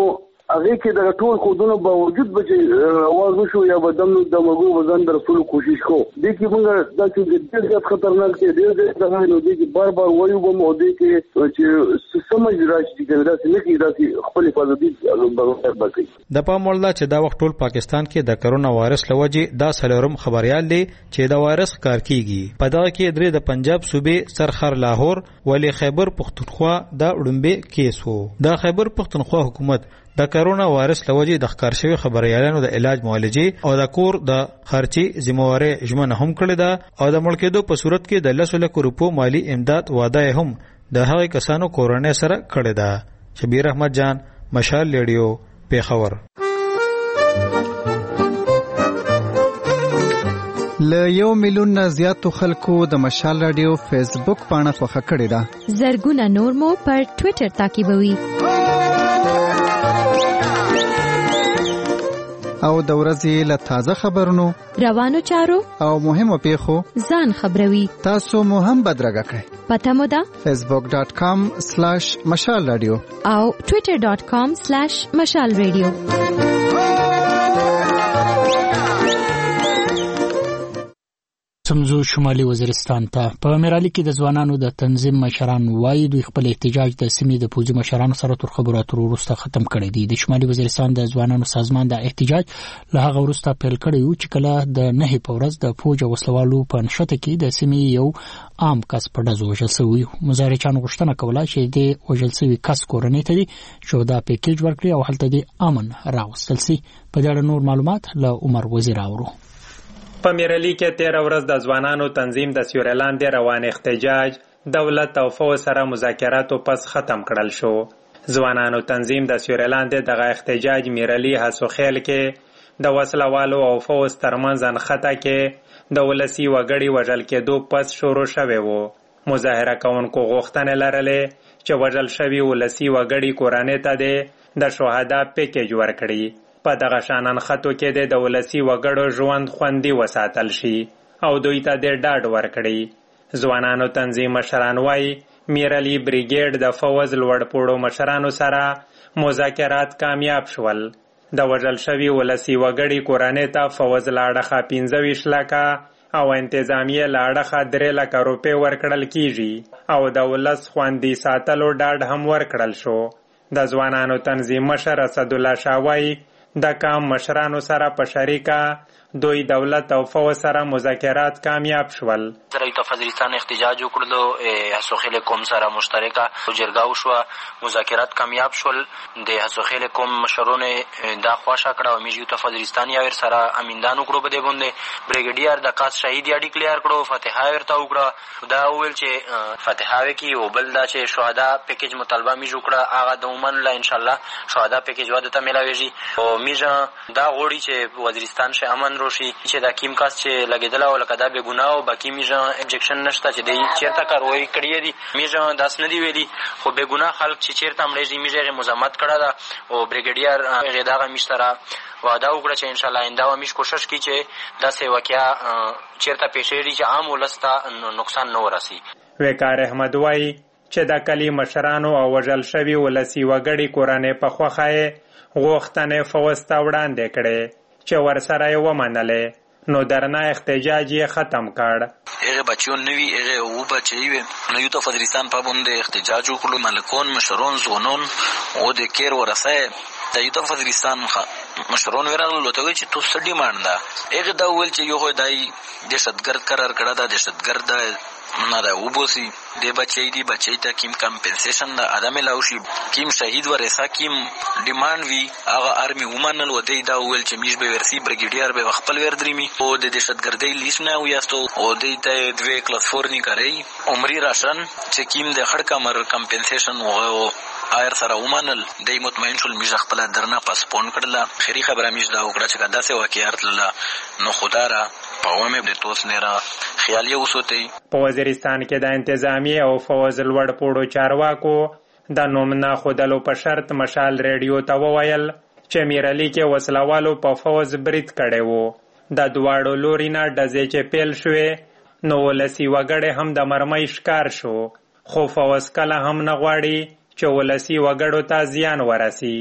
هغه کې د ټول خودونو باوجود به اواز وشو یا بدن د مګو وزن در رسول کوشش کو دي کې موږ دا چې ډېر زیات خطرناک دي ډېر زیات څنګه نو دي چې بار بار وایو به مو دي کې چې سمج راشي چې دا څه نه کیږي دا خپل حفاظتي بغیر باقي د پام وړ چې دا وخت ټول پاکستان کې د کرونا وایرس لوجې دا سلورم خبريال دي چې دا وایرس کار کیږي په دا کې درې د پنجاب صوبې سرخر لاهور ولی خیبر پختونخوا دا وړمبه کیس وو دا خیبر پختونخوا حکومت د کرونا وایرس لوجې د ښکار شوی خبريالانو د علاج معالجې او د کور د خرچي ذمہواری ژمنه هم کړې ده او د ملک کېدو په صورت کې د لس لک روپو مالی امداد وعده هم د هغه کسانو کورنۍ سره کړې ده. شبیر احمد جان، مشال ریډیو، پیښور. ل یو میلیون نه زیاتو خلکو د مشال رادیو فیسبوک پاڼه خوښه کړې ده. زرګونه نور مو پر ټوئیټر تعقیبوي. او د ورځې له تازه خبرونو، روانو چارو او مهمو پیښو ځان خبروي. تاسو مو هم بدرګه کړئ. پته مو ده فیسبوک ډاٹ کام سلیش مشال رادیو او ټوئیټر ډاٹ کام سلیش مشال رادیو. سمزو شمالي وزیرستان ته په میرالي کې د ځوانانو د تنظیم مشران وایي دوی خپل احتجاج د سیمې د پوځي مشرانو سره تر خبرو اترو وروسته ختم کړی دی. د شمالي وزیرستان د ځوانانو سازمان د احتجاج له هغه وروسته پیل کړی و چې کله د نهي په ورځ د فوج وسلوالو په نښته کې د سیمې یو عام کس په ډزو وژل شوی. مظاهرچیانو غوښتنه کوله چې د وژل شوي کس کورنۍ ته دې شهدا پیکیج ورکړي او هلته دې امن راوستل شي. په دې اړه نور معلومات له عمر وزیر اورو. په میرالي کې تیر ورځ د ځوانانو تنظیم د سیورلاند روان احتجاج دولت او فوج سره مذاکراتو پس ختم کړل شو. ځوانانو تنظیم د سیورلاند دغه احتجاج میرالي حسوخیل کې د وسلوالو او فوج ترمنځ انخته کې د ولسی وګړي وژل کېدو پس شروع شوی وو. مظاهره کوونکو غوښتنې لرلې چې وژل شوي ولسی وګړي کورنۍ ته د شهدا پیکیج ورکړي. په دغه شان انخته کې د ولسی وګړو ژوند خوندي وساتل شي او دوی ته د ډاډ ورکړي. ځوانانو تنظیم مشران وایي میرالي بریګیډ د فوز لوړ پوړو مشرانو سره مذاکرات کامیاب شول. د وژل شوي ولسی وګړي کورنۍ ته فوز لاړخه پنځه ویشت لکه او انتظامیه لاړخه درې لکه روپۍ ورکړل کیږي او د ولس خوندي ساتلو ډاډ هم ورکړل شو. د ځوانانو تنظیم مشر اسدالله شاه وایي د کام مشرانو سره په شریکه دوی دولت او فوج سره مذاکرات کامیاب شول. سره د وزیرستان احتجاج وکړلو حسوخیل قوم سره مشترکه جرګه وشوه، مذاکرات کامیاب شول. د حسوخیل قوم مشرونه دا خواشه کړه او میږي ته وزیرستان یا ور سره امیندان وکړو بده باندې بریګیډیر د قاص شهید یا ډیکلیئر کړو، فتحه ورته وکړه. دا ویل چې فتحه وکي او بل دا چې شهدا پیکیج مطالبه میږي وکړه هغه د ومن لا ان شاء الله شهدا پیکیج واده ته ملاويږي او میږي دا غوړي چې وزیرستان شه امن روشي چې دا کیم کاس چې لګیدل او لکه دا به ګناه او باقی میږي ابجیکشن نشته چې دی چیرته کاروي کړی دی میږي داس نه دی ویلي خو به ګناه خلک چې چیرته مړی میږي مزاحمت کړه دا او بریګیډیر غیداغه مشترا وعده وکړه چې ان شاء الله آینده ومیش کوشش کی چې دا سه واقعیا چیرته پیښېږي چې عام ولسته نقصان نه ورسي. وقار احمد وایي چې د کلی مشرانو او وژل شوي ولسی وګړي کورنۍ په خوښه غوښتنې فوج ته وړاندې کړې چې ورسره یې ومنلې نو درنه احتجاج یې ختم کړ. هغه بچیون نوي هغه او بچی وي نو یو ته وزیرستان په باندې احتجاج وکړو ملکون مشرون زونون او د کیر ورسه د یو ته وزیرستان مشرون ورغلو ته وی چې تو سړي ماندا هغه دا ول چې یو دای دهشتګرد قرار کړه دا دهشتګرد نه دا وبوسی د بچی دی بچی ته کیم کمپنسیشن د ادمه لاوشي کیم شهید ورسا کیم ډیماند وی هغه ارمی ومنل و دی دا ول چې میش به ورسی بریګیډیر به خپل ور درمی او د دهشتګردۍ لیست نه ویاستو او دی ته دوی کلاس فور نه کوي عمرې راشن چې کیم د خړ کمر کمپنسیشن او ایر سره ومنل دی مطمئن شول میش خپل درنه پاسپون کړل. خیری خبره میش دا وکړه چې دا څه واقعیت له نو خدا را پاومه د توس نه را خیال یې وسوتی. په وزیرستان کې د انتظامی او فوز لوړ پوړو چارواکو د نوم نه خودلو په شرط مشال ریډیو ته وویل چې میرالي کې وسلوالو په فوز برید کړی وو. د دواړو لوري نه ډزې چې پیل شوې نو ولسی وګړي هم د مرمۍ ښکار شو خو فوز کله هم نه غواړي چې ولسی وګړو ته زیان ورسي.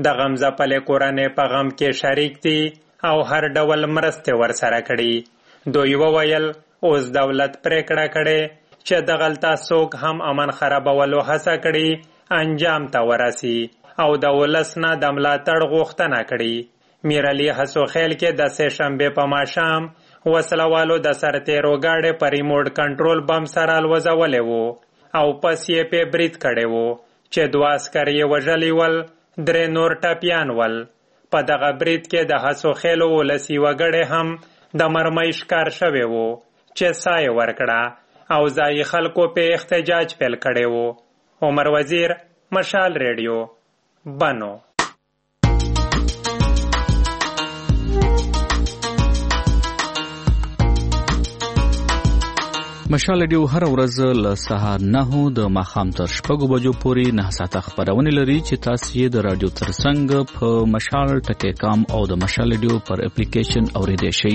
د غمزپلې کورنۍ په غم کې شریک دي او هر ډول مرستې ورسره کړي. دوی وویل اوس دولت پریکړه کړې چې دغلته څوک هم امن خرابولو هڅه کړي انجام ته ورسي او د ولس نه د ملاتړ غوښتنه کړي. میرعلي حسوخیل کې د سه شنبې په ماښام وسلوالو د سرتیرو ګاډۍ په ریموټ کنټرول بم سره الوځولې وو او پس یې پې برید کړی وو چې دوه عسکر یې وژلي ول، درې نور ټپیان ول. په دغه برید کې د حسوخیلو ولسي وګړي هم د مرمۍ ښکار شوي وو چې ساه یې ورکړه او ځایي خلکو په احتجاج پیل کړی وو. عمر وزیر، مشال ریډیو، بنو. مشال ډیو هر ورځ له سهار نهو د ماښام تر شپږو بجو پورې نه ساعته خپرونې لري چې تاسو یې د رادیو ترڅنګ په مشال ټکی کام او د مشال ډیو پر اپلیکیشن اوریدئ شئ.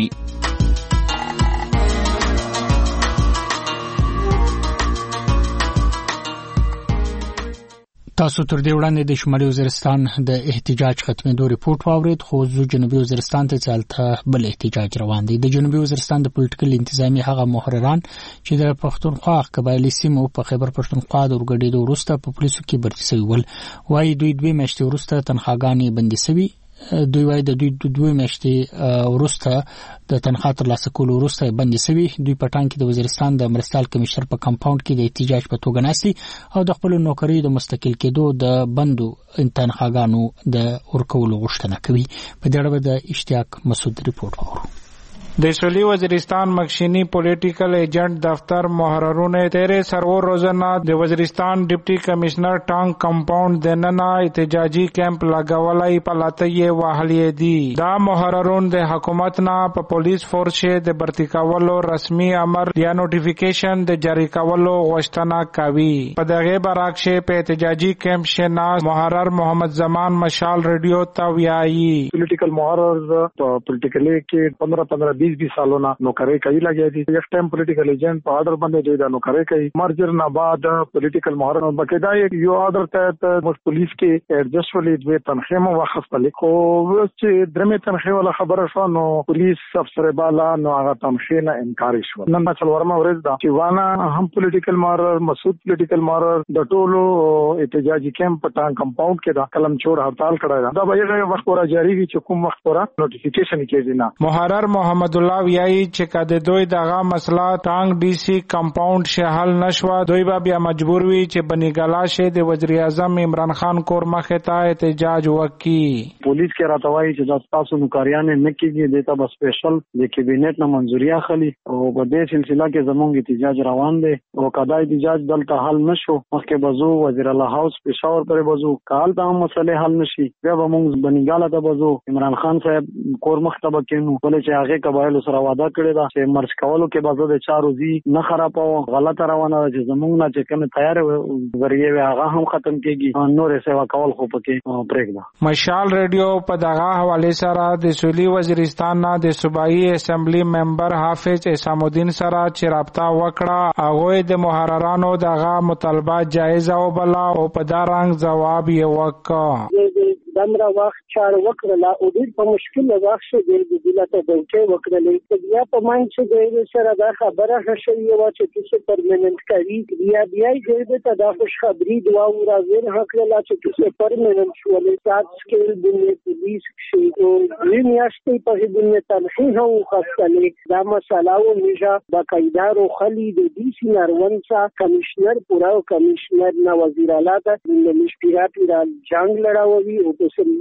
تاسو تر دې وړاندې د شمالي وزیرستان د احتجاج ختمېدو ریپورت واورید، خو زه جنوبي وزیرستان ته ځالته بل احتجاج روان دی. د جنوبي وزیرستان د پولیټیکل انتظامی هغه محرران چې د پښتونخوا قبایلي سیمو په خیبر پښتونخوا د ورګډېدو وروسته په پولیسو کې برتي شوي ول، وایي دوی دوې میاشتې وروسته تنخواګانې بندي شوي. دوی وایي د دوی دوه میاشتې وروسته د تنخوا ترلاسه کولو وروسته بندي شوي. دوی په ټانګ کې د وزیرستان د مرستیال کمشنر په کمپاوند کې د احتجاج په توګه ناستي او د خپل نوکریو د مستقل کېدو د بندو تنخواګانو د ورکولو غوښتنه کوي. په دې اړه د اشتیاق مسعود ریپورت واورو. د سویلی وزیرستان مکشینی پولیټیکل ایجنٹ دفتر محررون تیرے سرور روزانه د وزیرستان ډیپټي کمشنر ټانګ کمپاوند دننه احتجاجي کیمپ لګولای پلاته واهلی دي. دا محررون د حکومت نه په پولیس فورس د برتی کولو رسمي امر یا نوټیفیکیشن د جاری کولو غوښتنه کوي. په دغه برعکس په احتجاجي کیمپ شنا محرر محمد زمان مشال ریډیو ته ویایي پولیټیکل محرر په پولیټیکل کې پندرہ پندرہ بیس بیس سالونه نوکری کوي لګیا دي. یک ټایم پولیټیکل ایجنٹ په آرډر باندې دوی دا نوکری کوي. مرجر نه بعد پولیټیکل محرر بقاعده یو آرډر ته موږ پولیس کې ایڈجسټ ولې دوی تنخواه مو واخیستلې، خو چې درمه تنخواه ولا خبره شو نو پولیس افسر بالا نو هغه تنخواه نه انکار شو. نن ما څلورمه ورځ دا چې وانا هم پولیټیکل محرر مسعود پولیټیکل محرر د ټولو احتجاجي کیمپ په ټانګ کمپاوند کې دا کلم چور هړتال کړی دا به یو وخت پورا جاری وي چې کوم وخت پورا نوټیفیکیشن کېږي نه. محرر محمد الله ویایي چې کله دوی دغه مسله ټانګ ډي سي کمپاوند شه حل نشو دوی به بیا مجبور وي چې بنیګالا شه د وزیر اعظم عمران خان کور مخه ته احتجاج وکړي. پولیس کې راتوي چې تاسو نوکریان نه کیږي دیتا بس سپیشل د کابینټ نه منځوري اخلي او په دې سلسله کې زموږ احتجاج روان دی او کدا احتجاج دلته حل نشو مخکې بزو وزیر الله هاوس پېښور پر بزو کال ته مسله حل نشي بیا به موږ بنیګالا ته بزو عمران خان صاحب کور مختبه کې نو ولې چې هغه قبایل سره وعده کړی دا چې مرچ کولو کې بازو د چارو زی نه خرابو غلطه روانه چې زموږ نه چې کوم تیار ذریعہ هغه هم ختم کیږي نورې سیوا کول خو پکې پرېږده. مشال ریډیو په دغه حواله سره د سویلی وزیرستان نه د صوبایي اسمبلی ممبر حافظ اسام الدین سره چې رابطه وکړه هغه د محررانو دغه مطالبات جایزه وبلا او په دا رنګ جواب یې وکړ. دمره وخت چار وکړه او ډېر په مشکل وخت شو د دلته دلته وکړلې بیا په مان چې د سره دا خبره شوی و چې تاسو پرمننت کوي بیا بیا یې د دا خوش خبري دوا او راځي حق لا چې تاسو پرمننت شولې سات سکیل د پولیس شي او لینیاشتي په دې تنخیه او خاصلې دا مساله او نجا باقاعده رو خلی د دې سینارونسا کمشنر پورا کمشنر نا وزیر اعلی د مشپیرا پیرا جنگ لړاوي او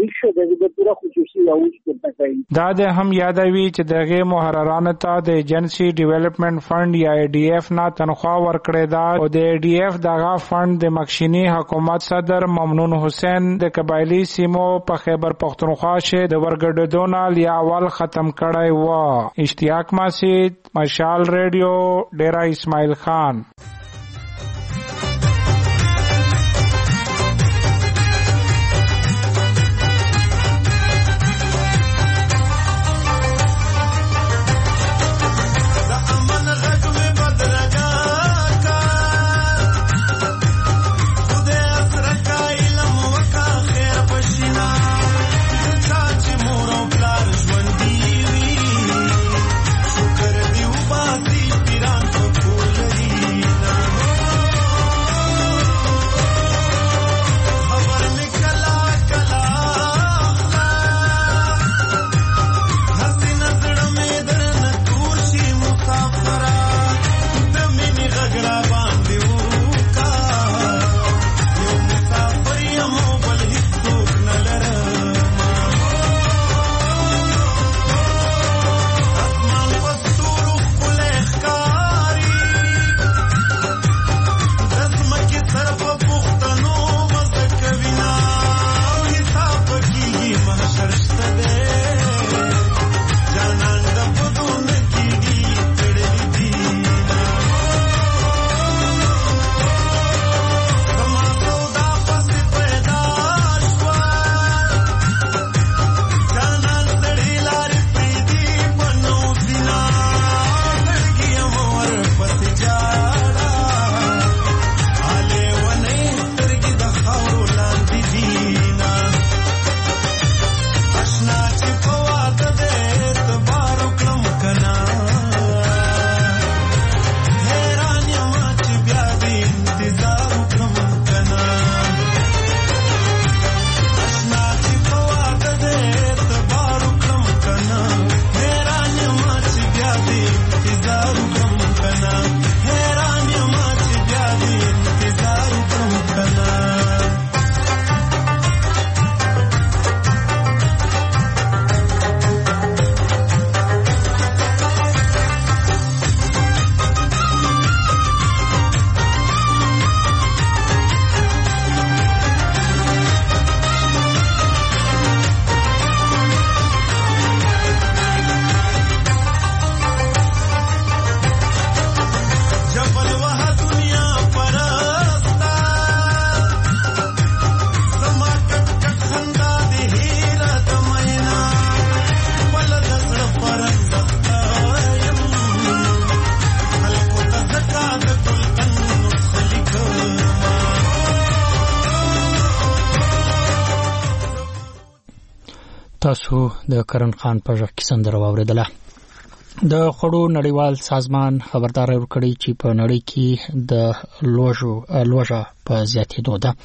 دا د هم یادوي چې دغه محررانو ته د ایجنسی ډیولپمنٹ فند یا ای ډی ایف نه تنخواه ورکړې ده او د ای ډی ایف دغه فند د مکشینی حکومت صدر ممنون حسین د قبایلی سیمو په خیبر پختونخوا شه د ورګډېدو نه لیاول ختم کړی و. اشتیاق مسعود، مشال ریډیو، ډیرا اسماعیل خان. Now تاسو د کرن خان په ژغ کې سندره واوریدله. د خړو نړیوال سازمان خبردار ورکړی چې په نړۍ کې د لوژو لوژه په زیاتېدو ده.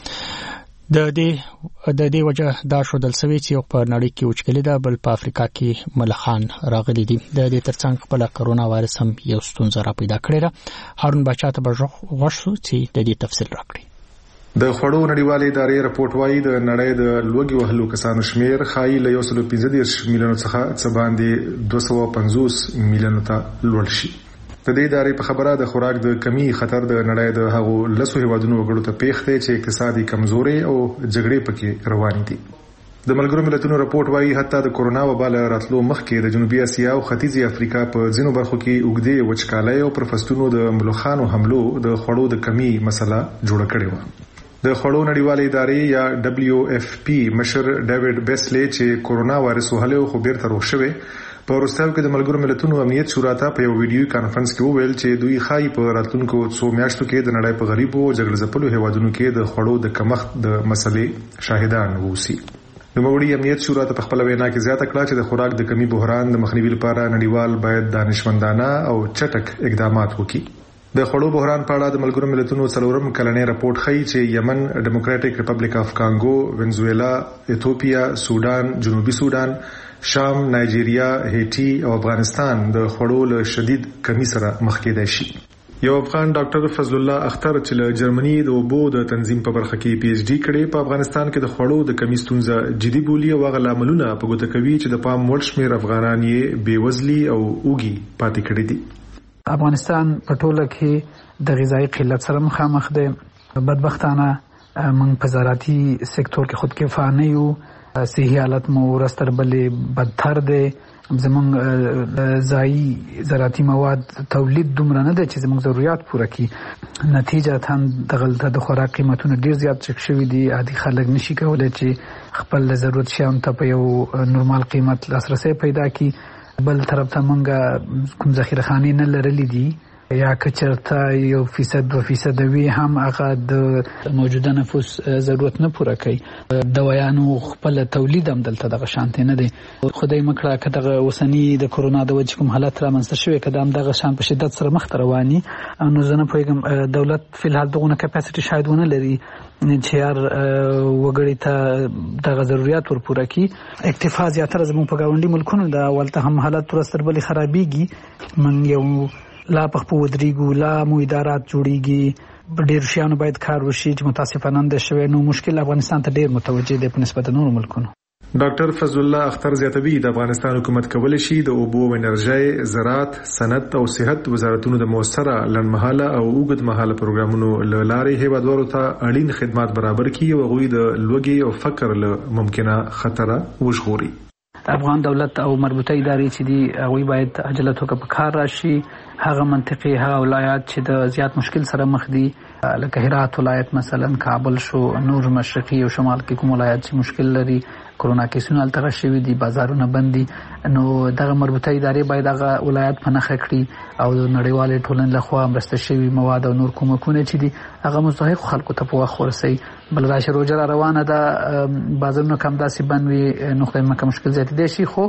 د دې د دې وجه دا شو دل سوي چې په نړۍ کې وچکلي ده، بل په افریقا کې ملخان راغلي دي. د دې ترڅنګ خپل کرونا وایرس هم یو ستونزه را پیدا کړې ده. هارون بچا ته به غوښتو چې د دې تفصیل راکړي. د خړو نړیوالې ادارې راپورټ وايي د نړۍ د لوګي وهلو کسانو شمیر خایي له یو سل پنځه دېرش میلیونو څخه څه باندې دوه سوه پنځوس میلیونو ته لوړ شي. د دې ادارې په خبره د خوراک د کمی خطر د نړۍ د هغو لسو هیوادونو وګړو ته پیښ دی چې اقتصادي کمزوري او جګړې پکې روان دي. د ملګرو ملتونو راپورټ وايي حتی د کورونا وبا له راتلو مخکې د جنوبي اسیا او ختیځي افریقا په ځینو برخو کې اوږدې وچکالۍ او پر فصلونو د ملخانو حملو د خوړو د کمی مسله جوړه کړې وه. د خړو نړیوالې ادارې یا دبليو اف پی مشر ډیوډ بیسلی چې کورونا وایرس وهلو خو بیرته روغ شوی په وروستیو کې د ملګرو ملتونو امنیت شورا ته په یو ویډیو کانفرنس کې وویل چې دوی خای په راتلونکو څو میاشتو کې د نړۍ په غریبو او جګړه ځپلو هیوادونو کې د خړو د کمښت د مسلې شاهدان ووسی. نوموړي امنیت شورا ته په خپل وینا کې زیاته کړه چې د خوراک د کمی بحران د مخنیوي لپاره نړیوال باید دانشمندانه او چټک اقدامات وکړي. د خړو بحران په اړه د ملګرو ملتونو څلورم کلنې راپورټ ښیي چې یمن، ډیموکراټک ریپبلیک اف کانګو، وینزویلا، ایتھوپیا، سودان، جنوبي سودان، شام، نایجیریا، هیټي او افغانستان د خړو له شدید کمی سره مخ کېدای شي. یو افغان ډاکټر فضل الله اختر چې له جرمني د اوبو د تنظیم په برخه کې پی ایچ ډي کړي په افغانستان کې د خړو د کمی ستونزه جدي بولي او هغه لاملونه په ګوته کوي چې د پام وړ شمېر افغانان یې بېوزلي او اوږي پاتې کړي دي. افغانستان په ټوله کې د غذایی قلت سره مخامخ دی. بدبختانه موږ په زراعتي سکتور کې خود کفایه نه یو. صحي حالت مو ورځ تر بلې بدتر دی. زموږ ځایي زراعتي مواد تولید دومره نه دی چې زموږ ضرورت پوره کړي. نتیجه دغلته د خوراک قیمتونه ډیر زیات چک شوي دي. عادي خلک نشي کولی چې خپل ضرورت شیانو ته په یو نورمال قیمت لاسرسی پیدا کړي. بل طرف ته مونږ کوم ذخیره خانې نه لرلې دي یا که چېرته یو فیصد دوه فیصد وي هم هغه د موجوده نفوس ضرورت نه پوره کوي. دوایانو خپل تولید هم دلته دغه شانتې نه دی. خدای مکړه که دغه اوسني د کورونا د وجې کوم حالت رامنځته شوی که د همدغه شان په شدت سره مخته روان وي نو زه نه پوهېږم دولت فلحال دغونه کپاسټي شاید ونه لري چې هر وګړي ته دغه ضرورت ورپوره کړي. اکتفا زیاتره زموږ په ګاونډي ملکونو ده. ولته هم حالت ورځ تر بلې خرابېږي. موږ یو لا په خپو ودرېږو، لا مو ادارات جوړېږي، ډېر شیانو باید کار وشي چې متاسفانه ده شوی. نو مشکل افغانستان ته ډېر متوجه دی په نسبت نورو ملکونو. ډاکټر فضل الله اختر زیاتوي د افغانستان حکومت کولی شي د اوبو او انرژۍ، زراعت، صنعت او صحت وزارتونو د موثره لنډمهاله او اوږد مهاله پروګرامونو له لارې هیوادوالو ته اړین خدمات برابر کړي او هغوی د لوږې او فقر له ممکنه خطره وژغوري. افغان دولت او مربوطه ادارې چې دي هغوی باید عجله توګه په کار راشي. هغه منطقې هغه ولایات چې د زیات مشکل سره مخ دي لکه هرات ولایت مثلا، کابل شو، نور مشرقي او شمال کې کوم ولایات چې مشکل لري، کورونا کیسونه هلته شوي دي، بازارونه بند دي، نو دغه مربوطه ادارې باید هغه ولایت په نښه کړي او د نړیوالې ټولنې لخوا مرسته شوي مواد او نور کومکونه چې دي هغه مستحقو خلکو ته په وخت ورسوي. بل راشه روژه را روانه ده، بازارونه کم داسې بند وي نو خدای مکه مشکل زیاتېدی شي، خو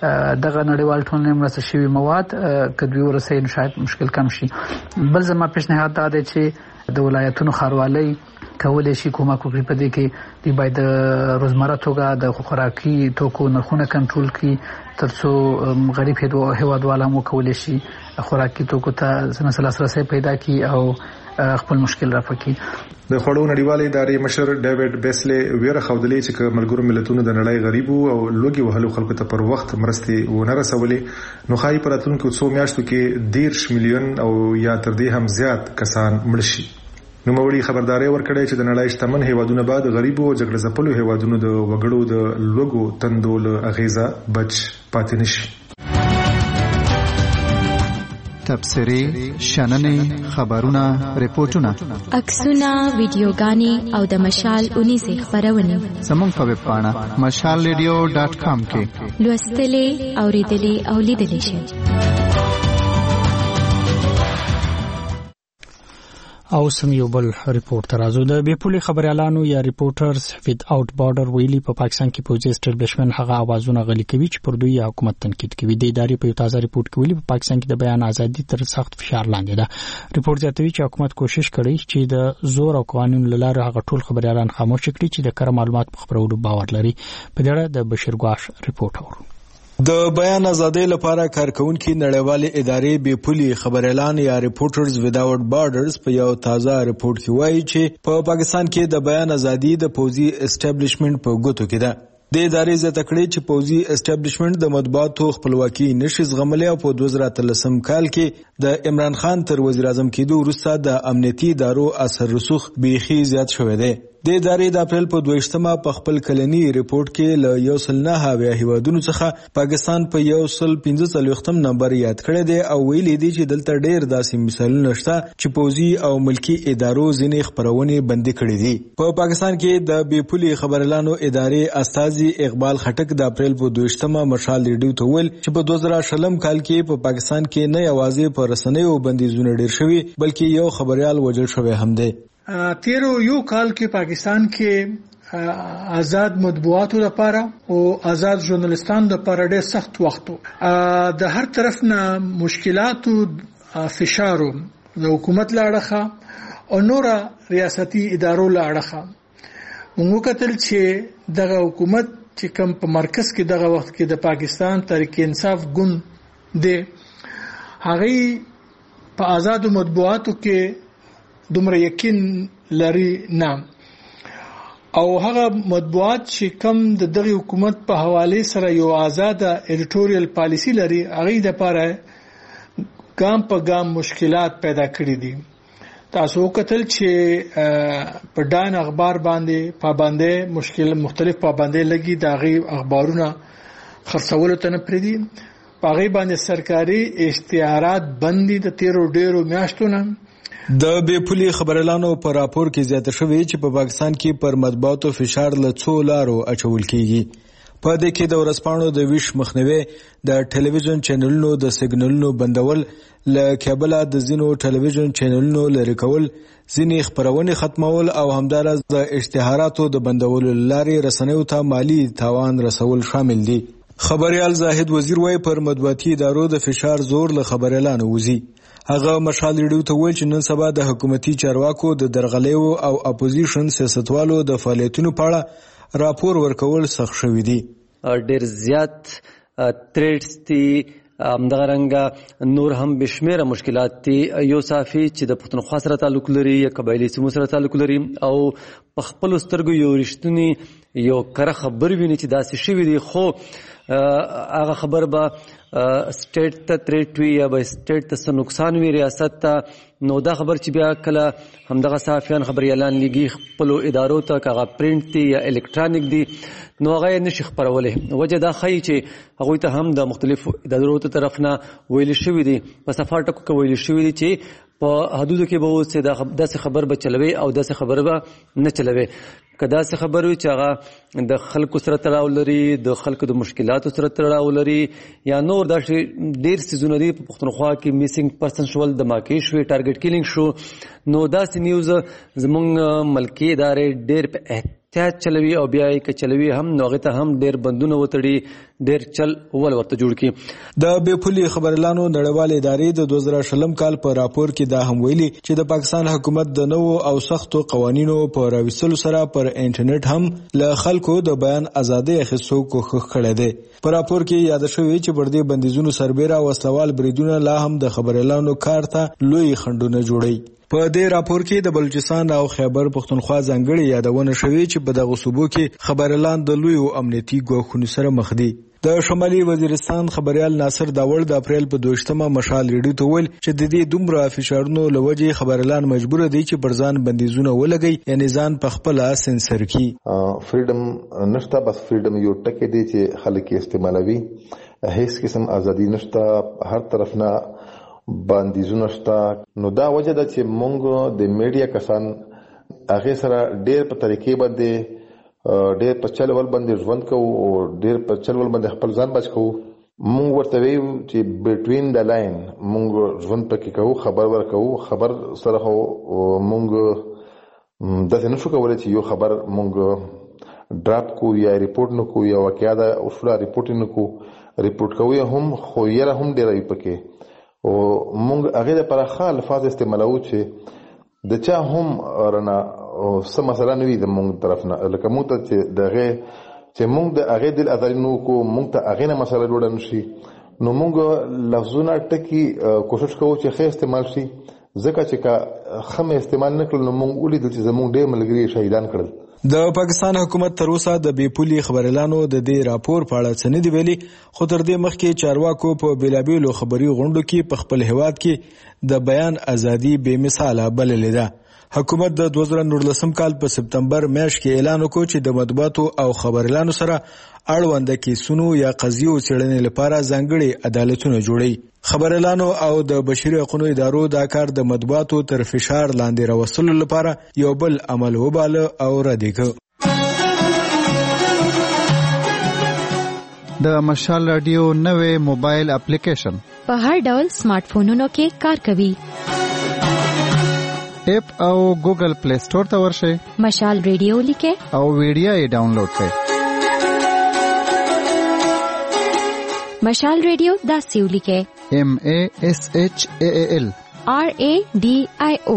دغه نړیوال ټولنې مرسته شوي مواد که دوی ورسوي نو شاید مشکل کم شي. بل زما پیشنهاد دا دی چې د ولایتونو ښاروالۍ کولی شي کومک وکړي په دې کې دوی باید د روزمره توګه د خوراکي توکو نرخونه کنټرول کړي تر څو غریب هیوادوال هم وکولی شي خوراکي توکو ته څه لاسرسی پیدا کړي او خپل مشکل رفع کړي. د خړو نړیوالې ادارې مشر ډیوډ بیسلی ویره ښودلې چې که ملګرو ملتونو د نړۍ غریبو او لوږې وهلو خلکو ته پر وخت مرستې ونه رسولې نو ښایي په راتلونکو څو میاشتو کې دېرش میلیون او یا تر دې هم زیات کسان مړه شي. نوموړي خبرداری ورکړی چې د نړۍ شتمن هیوادونه به د غریبو او جګړه ځپلو هیوادونو د وګړو د لوږو تندو له اغیزه بچ پاتې نشي. تبصرې، شننې، خبرونه، ریپورتونه، عکسونه، ویډیوګانې او د مشال اونیزې خبرونه زموږ په ویب پاڼه مشال ریډیو ډاټ کام کې لوستلې، اوریدلې او لیدلې شئ. او سم یو بل ریپورت راځو. د بیپولي خبريالانو یا ریپورټرز ویت آوټ بارډر ویلي په پاکستان کې پوځي اسټابلیشمنت هغه اوازونه غلي کوي چې پر دوی حکومت تنقید کوي. د ادارې په یو تازه ریپورت کې ویلي په پاکستان کې د بیان ازادي تر سخت فشار لاندې ده. ریپورت زیاتوي چې حکومت کوشش کړي چې د زور او قانون له لارې هغه ټول خبريالان خاموش کړي چې د کره معلومات په خبرولو باور لري. په دې اړه د بشیر ګواش ریپورت اورو. د بیان ازادۍ لپاره کارکونکي نړیوالې ادارې بیپولي خبريالان یا ریپورټرز وداوټ بارډرز په یو تازه ریپورت کې وایي چې په پاکستان کې د بیان ازادي د پوځي اسټابلیشمنت په ګوتو کې ده. د ادارې زیاته کړې چې پوځي اسټابلیشمنت د مطبوعاتو خپلواکي نشي زغملی او په دوه زره اتلسم کال کې د عمران خان تر وزیر اعظم کېدو وروسته د امنیتي ادارو اثر رسوخ بیخي زیات شوی دی. د ادارې د اپریل په دویشتمه په خپل کلنی ریپورت کې له یو سل نه هاویا هیوادونو څخه پاکستان په یو سل پنځه څلوېښتم نمبر یاد کړی دی او ویلي دی چې دلته ډېر داسې مثالونه شته چې پوځي او ملکی ادارو ځینې خپرونې بندي کړې دي. په پاکستان کې د بیپولي خبريالانو ادارې استازي اقبال خټک د اپریل په دویشتمه مشال ریډیو ته ویل چې په دوه زره شلم کال کې په پاکستان کې نه یوازې په رسنیو بندیزونه ډېر شوي بلکې یو خبريال وژل شوی هم دی. تیرو یو کال کې پاکستان کې آزاد مطبوعاتو لپاره او آزاد ژورنالستانو لپاره ډېر سخت وخت د هر طرف نه مشکلاتو فشارو د حکومت لاړه او نور ریاستي ادارو لاړه. موږ کتل چې دغه حکومت چې کوم په مرکز کې دغه وخت کې د پاکستان تحریک انصاف ګوند دی هغه په آزاد مطبوعاتو کې دومره یقین لري نه او هغه مطبوعات چې کم د دغه حکومت په حواله سره یو آزاده ایډیټوریال پالیسی لري هغه د لپاره ګام په ګام مشکلات پیدا کړی دي. تاسو کتل چې په ډان اخبار باندې پابندۍ مشکل مختلف پابندۍ لګي د هغه اخبارونه خرڅولو ته نه پریدي په هغه باندې سرکاري اشتهارات بندي د تیرو ډیرو میاشتو نه. د بیپولي خبريالانو په راپور کې زیاته شوې چې په پاکستان کې پر مطبوعاتو فشار له څو لارو اچول کیږي. په دې کې د ورځپاڼو د ویش مخنیوي، د ټلویزیون چینلونو د سیګنلونو بندول، له کیبله د ځینو ټلویزیون چینلونو لرې کول، ځینې خبرونې ختمول او همداراز د اشتهاراتو د بندولو لارې رسنیو ته مالی تاوان رسول شامل دي. خبريال زاهد وزیر وايي پر مطبوعاتي ادارو د فشار زور له خبريالانو وزي. هغه مشال ریډیو ته ویل چې نن سبا د حکومتي چارواکو د درغلیو او اپوزیشن سیاستوالو د فعالیتونو په اړه راپور ورکول سخت شوی دی. ډېر زیات تریټس دي همدغه رنګه نور هم بشمیره مشکلات دي. یو صافي چې د پښتونخوا سره تعلق لري یا قبایلي سیمو سره تعلق لري او په خپلو سترګو یو رښتونی یو کره خبر ویني چې داسې شوي دي خو هغه خبر به سټیټ ته تریټ وي یا به سټیټ ته څه نقصان وي ریاست ته، نو دا خبر چې بیا کله همدغه صحافیان خبریالان لیږي خپلو ادارو ته که هغه پرنټ دي یا الکترانیک دي نو هغه یې نشي خپرولی. وجه دا ښایي چې هغوی ته هم د مختلفو ادارو ته طرف نه ویلي شوي دي په صفا ټکو کې ویلي شوي دي چې په حدودو کې به اوس داسې خبر به چلوي او داسې خبر به نه چلوي. که داسې خبر وي چې هغه د خلکو سره تړاو لري، د خلکو د مشکلاتو سره تړاو لري یا نور داسې ډېر څیزونه دي په پښتونخوا کې میسنګ پرسن شول، دماکې شوې، ټارګټ کیلینګ شو، نو داسې نیوز زموږ ملکي ادارې ډېر په احتیاط چلوي او بیا یې که چلوي هم نو هغې ته هم ډېر بندونه وتړي، ډېر چل ول ورته جوړ کړي. د بیپولي خبريالانو نړیوالې ادارې د دوه زره شلم کال په راپور کې دا هم ویلي چې د پاکستان حکومت د نوو او سختو قوانینو په راوستلو سره پر انټرنیټ هم له خلکو د بیان ازادۍ اخیستو کوښښ کړی دی. په راپور کې یاد شوی چې پر دې بندیزونو سربیره وسلوال بریدونه لا هم د خبريالانو کار ته لوی خنډونه جوړوي. په دې راپور کې د بلوچستان او خیبر پښتونخوا ځانګړې یادونه شوې چې په دغه صوبو کې خبريالان د لویو امنیتي ګواښونو سره مخ دي. د شمالي وزیرستان خبريال ناصر داوړ د اپریل په دوشتمه مشال ریډیو ته ویل چې د دې دومره فشارونو له وجې خبريالان مجبور دي چې پر ځان بندیزونه ولګي یعنی ځان په خپل سنسر کړي. فریډم نشته، بس فریډم یو ټکی دی چې خلک استعمالوي، هیڅ قسم ازادي نشته، هر طرف نه بندیزونه شته. نو دا وجه ده چې مونږ د میډیا کسان هغې سره ډېر په طریقې باندې ډېر په چل ول باندې ژوند کوو او ډېر په چل ول باندې خپل ځان بچ کوو مونږ ورته ویو چې بټوین د لاین مونږ ژوند پکې کوو، خبر ورکوو. خبر سره خو مونږ داسې نشو کولی چې یو خبر مونږ ډراپ کو یا ریپورټ نه کو یا واقعیا د اصولا ریپورټ نه کو. ریپورټ کوو هم خو یې هم ډېر وي پکې، او مونږ هغې دپاره ښه الفاظ استعمالوو چې د چا هم رانه څه مسله نه وي زمونږ طرف نه، لکه مونږ ته چې د هغې چې مونږ د هغې دل ازاري نه وکړو، مونږ ته هغې نه مسله جوړه نه شي، نو مونږ لفظونه ټکي کوشش کوو چې ښه استعمال شي، ځکه چې که ښه مې استعمال نه کړل نو مونږ ولیدل چې زمونږ ډېر ملګري شهیدان کړل. د پاکستان حکومت تر اوسه د بې پولي خبريالانو د دې راپور په اړه څه نه دي ویلي، خو تر دې مخکې چارواکو په بېلابېلو خبري غونډو کې په خپل هیواد کې د بیان ازادي بې مثاله بللې ده. حکومت د دوه زره نولسم کال په سپتمبر میاشت کې اعلان وکړ چې د مطبوعاتو او خبريالانو سره اړوند کیسونو یا قضیو څېړنې لپاره ځانګړي عدالتونه جوړوي. خبريالانو او د بشري حقوقو ادارو دا کار د مطبوعاتو تر فشار لاندې راوستلو لپاره یو بل عمل وباله او رد یې کړ. د مشال رادیو نوې موبایل اپلیکیشن په هر ډول سمارټ فونونو کې کار کوي. اپ او ګوګل پلی سٹور ته ورشئ، مشال ریډیو لیکئ او ویډیو یې ډاونلوډ کړئ. مشال ریډیو داسې ولیکئ: ایم ای ایس ایچ ای ایل آر ای ډي آی او.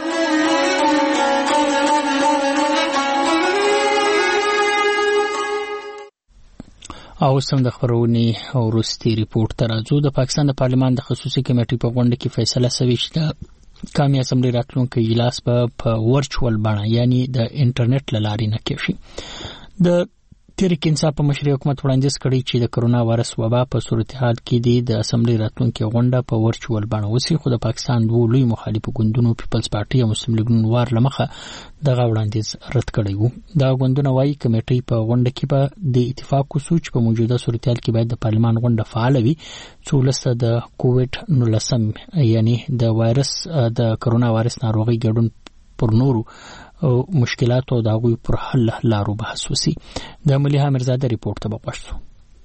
او سم د خبرونې وروستي ریپورت ته راځو. د پاکستان د پارلمان د خصوصي کمیټې په غونډه کې فیصله شوې چې د قومي اسمبلی راتلونکي اجلاس په ورچوال بڼه یعنی د انټرنیټ له لارې نه کیږي. د تحریک انصاف په مشرۍ حکومت وړاندیز کړی چې د کرونا وایرس وبا په صورتحال کې د اسمبلی راتلونکي غونډه په ورچوال بڼه وسی، خو د پاکستان دوه لوی مخالفو ګوندونو پیپلز پارټي او مسلم لیګ نوار لمخه دغه وړاندیز رد کړی وو. دا ګوندونه وايي کمیټې په غونډه کې به د اتفاق وسو چې په موجوده صورتحال کې باید د پارلمان غونډه فعال وي، څو لسته د کووډ نولسم یعنی د وایرس د کرونا وایرس ناروغي ګډون پر نورو او مشکلاتو او داغوی پر حل لارو بحث وسی. د مليحه مرزاده ریپورت ته وښوسو.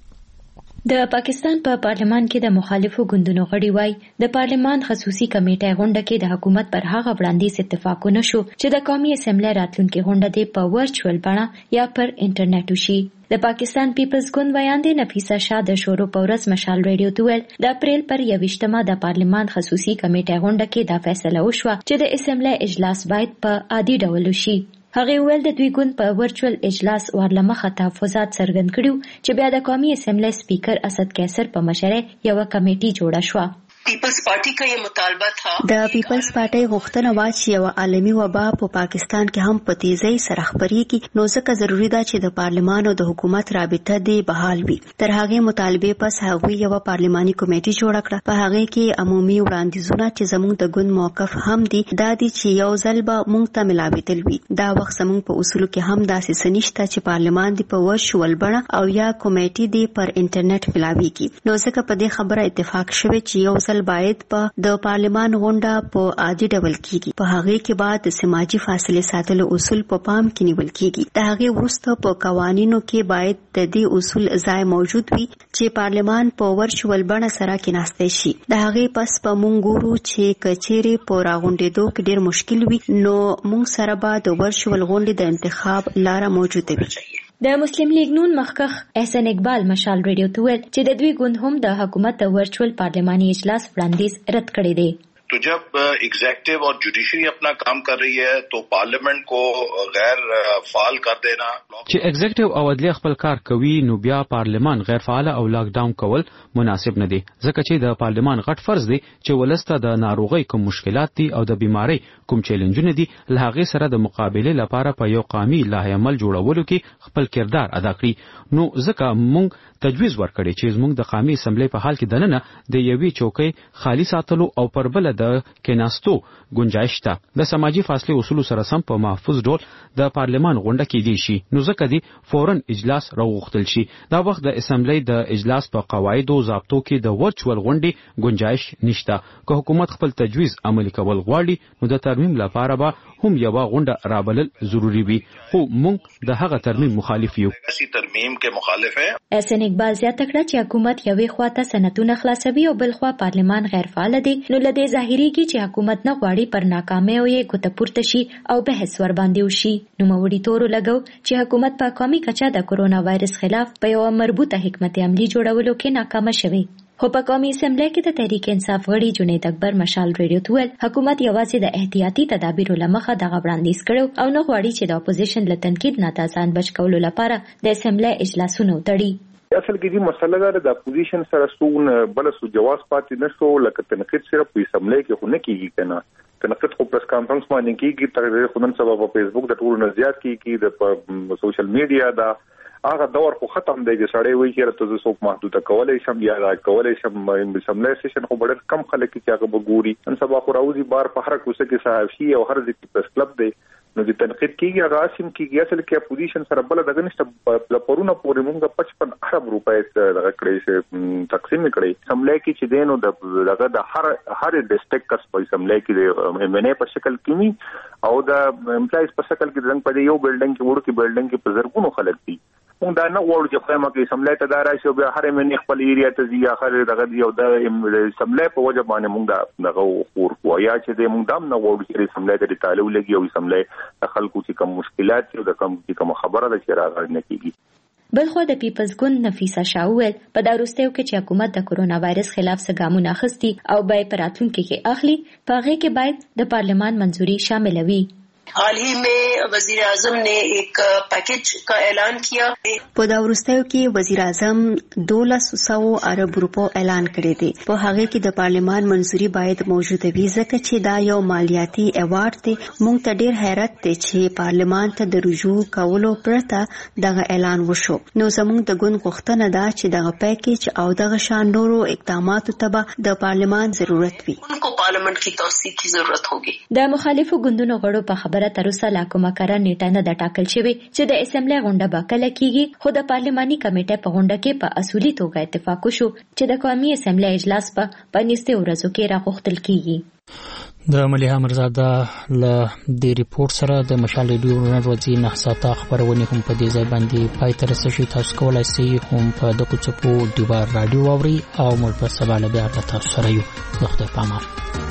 د پاکستان په پا پارلمان کې د مخالفو ګوندونو غړي وای د پارلمان خصوصي کمیټه غونډه کې د حکومت پر هغه وړاندیز اتفاق ونشو چې د قومي اسمبلی راتلونکي غونډه د په ورچوال بڼه یا پر انټرنیټ وشي. د پاکستان پیپلز ګوند ویاندې نفیسه شاه د شورو په ورځ مشال ریډیو ته ویل د اپریل پر یوویشتمه د پارلمان خصوصي کمیټه غونډه کې دا فیصله وشوه چې د اسمبلی اجلاس باید په عادي ډول وشي. هغه ویل د دوی ګوند په ورچوال اجلاس ورلمخه تحفظات څرګند کړو چې بیا د قومي اسمبلی سپیکر اسد قیصر په مشرۍ یو کمیټه جوړه شوه. پیپلز پارټي کا یہ مطالبه تھا. د پیپلز پارټي غوښتنه وا چې یو عالمي وبا په پاکستان کې هم په تیزی سره خبرېږي، نو ځکه ضروری ده چې د پارلمان او د حکومت رابطه دې بحال وي. تر هغه مطالبه پس هغه یو پارلماني کمیټه جوړ کړه، په هغه کې عمومي وړاندیزونه چې زموږ د ګوند موقف هم دي دا دي چې یو ځل به موږ ته ملاوي وي. دا وخت زموږ په اصول کې هم داسې سنشته چې پارلمان دی په ورچوال بڼه او یا کمیټه دی پر انټرنیټ ملاويږي. نو ځکه په دې خبره اتفاق شوی چې یو ځل باید په د پارلمان غونډه په عادي ډول کیږي. په هغه کې بعد د سماجی فاصله ساتلو اصول په پام کې نیول کیږي. د هغه وروسته په قوانینو کې باید د دې اصول ځای موجود وي چې پارلمان په ورچوال بڼه سره کېناستې شي. د هغه پس په مونږ ګورو چې کچېره په راغونډېدو کې ډېر مشکل وي، نو مونږ سره به د ورچوال غونډې د انتخاب لاره موجوده وي. د مسلم لیگ نون مخکخ احسن اقبال مشال ریډیو ته ویل چې د دوی ګوند هم د حکومت د ورچوال پارلماني اجلاس وړاندیز رد کړی دی. तो जब एग्जेक्टिव और जुडिशरी अपना काम कर रही है तो पार्लियामेंट को गैर फाल कर देना. چې ایگزیکټیو او عدلیه خپل کار کوي نو بیا پارلمان غیر فعال او لاک ډاون کول مناسب نه دي، ځکه چې د پارلمان غټ فرض دی چې ولسته د ناروغي کوم مشکلات دي او د بیماری کوم چیلنجونه دي له هغه سره د مقابله لپاره په یو قومي لایحه عمل جوړولو کې خپل کردار ادا کړي. نو ځکه موږ تجویز ورکړي چې موږ د قومي اسمبلی په حال کې دننه د یوې چوکۍ خالی ساتلو او پر بل د کیناستو گنجائش ته د سماجی فاصله اصول سره سم په محفوظ ډول د پارلمان غونډه کې دی شي نو ځکه دی فورن اجلاس راوغختل شي دا وخت د اسمبلی د اجلاس په قواعد او ضابطو کې د ورچوال غونډې گنجائش نشته که حکومت خپل تجویز عملي کول غواړي نو د ترمیم لپاره به هم یو غونډه رابلل ضروری وي خو موږ د هغه ترمیم مخالف یو اسی ترمیم کې مخالف ہیں احسن اقبال زیاته کړه چې حکومت یوې خواته سنتونه خلاصوي او بل خوا پارلمان غیر فعال دی نو لدې ظاهريږي چې حکومت نه غواړي پر ناکامۍ او یې ګوته پورته شي او بحث ور باندې وشي نو موري تورو لګو چې حکومت په قومي کچا د کورونا وایرس خلاف په یو مربوطه حکمت عملی جوړولو کې ناکام شوی خو په قومي اسمبلی کې د تحریک انصاف غړي جنید اکبر مشال ریډیو ته حکومت یوازې د احتیاطي تدابیرو لمخه د وړاندیز کړو او نه غواړي چې د اپوزیشن له تنقید نه ځان بچ کولو لپاره د اسمبلی اجلاسونه وتړي اصل کې د مسله ده د اپوزیشن سره سون بل سو جواز پاتې نشو لکه تنقید صرف په اسمبلی کې خو نه کیږي کنه تنقید خو پریس کانفرنس باندې کیږي تر خودن سبب په فیسبوک د ټول نزيات کیږي د سوشل میډیا دا هغه دور خو ختم دی چې سړی وایي چې تاسو څوک محدوده کولای شم یا کولای شم اسمبلی سیشن خو ډېر کم خلک چې هغه وګوري ان سبا خو راوځي بار په هر کوڅه کې صحافي او هر ځای کې پریس کلب دی نو د تنقید کیږي هغه اسیم کیږي اصل کې اپوزیشن سره بل دغه نشته لپرونه پورې موږ پچپن ارب روپۍ دغه کړی چې تقسیم کړی اسمبلی کې چې دینو دغه د هر هر ډیسټریکټ کس په اسمبلی کې د ایم ان ای په شکل کې او د امپلایز په شکل کې څنګه په یو بلډینګ کې وړو کې بلډینګ کې په زرګونو خلک دي موږ دا نه غواړو چې خیمه کې اسمبلی ته دا راشي او بیا هر ایم ان ای خپل ایریا ته ځي اخر دغه دی او د اسمبلی په وجه باندې موږ دغه خور وایا چې د موږ دام نه غواړو چې اسمبلی ته تعلق لګي او اسمبلی د خلکو چې کوم مشکلات او د کوم چې کوم خبره ده چې راغلی نه کیږي بلخو د پیپلز ګوند نفیسه شاول په داروستیو کې چې حکومت د کورونا وایرس خلاف څه اخیستي او به پراتونکو کې اخلي پاغه کې باید د پارلمان منځوري شامل وي حال ही में वजीर आजम ने एक पैकेज का ऐलान किया په دا ورستیو کې وزیر اعظم دولس سو ارب روپو اعلان کړی دی په هغه کې د پارلمان منځوري باید موجوده وي ځکه چې دا یو مالیاتي ایوارډ دی مونږ ته ډیر حیرت دی چې پارلمان ته د رجوع کولو پرته دغه اعلان وشو نو زموږ د ګوند غوښتنه ده چې دغه پیکیج او دغه شان نورو اقداماتو ته د پارلمان ضرورت وي کو پارلیمنت کی توسیع کی ضرورت ہوگی د مخالفو ګوندونو غړو په خبره تر اوسه لا کومه کار نیټه نه د ټاکل شوی چې د اسمبلی غونډه به کله کیږي خو د پارلماني کمیټې په غونډه کې په اصولي توګه اتفاق وشو چې د قومي اسمبلی اجلاس په پنځه ورځو کې راغوښتل کیږي د مليحه مرزاده له دې ریپورت سره د مشال ریډیو ورځي نه ساته خبرونه هم په دې ځای باندې پای تر رسېږي تاسو کولای شئ هم په دغه چپو دیوار رادیو اوري او موږ په سبا له بیا تاسو سره یو وخت په امان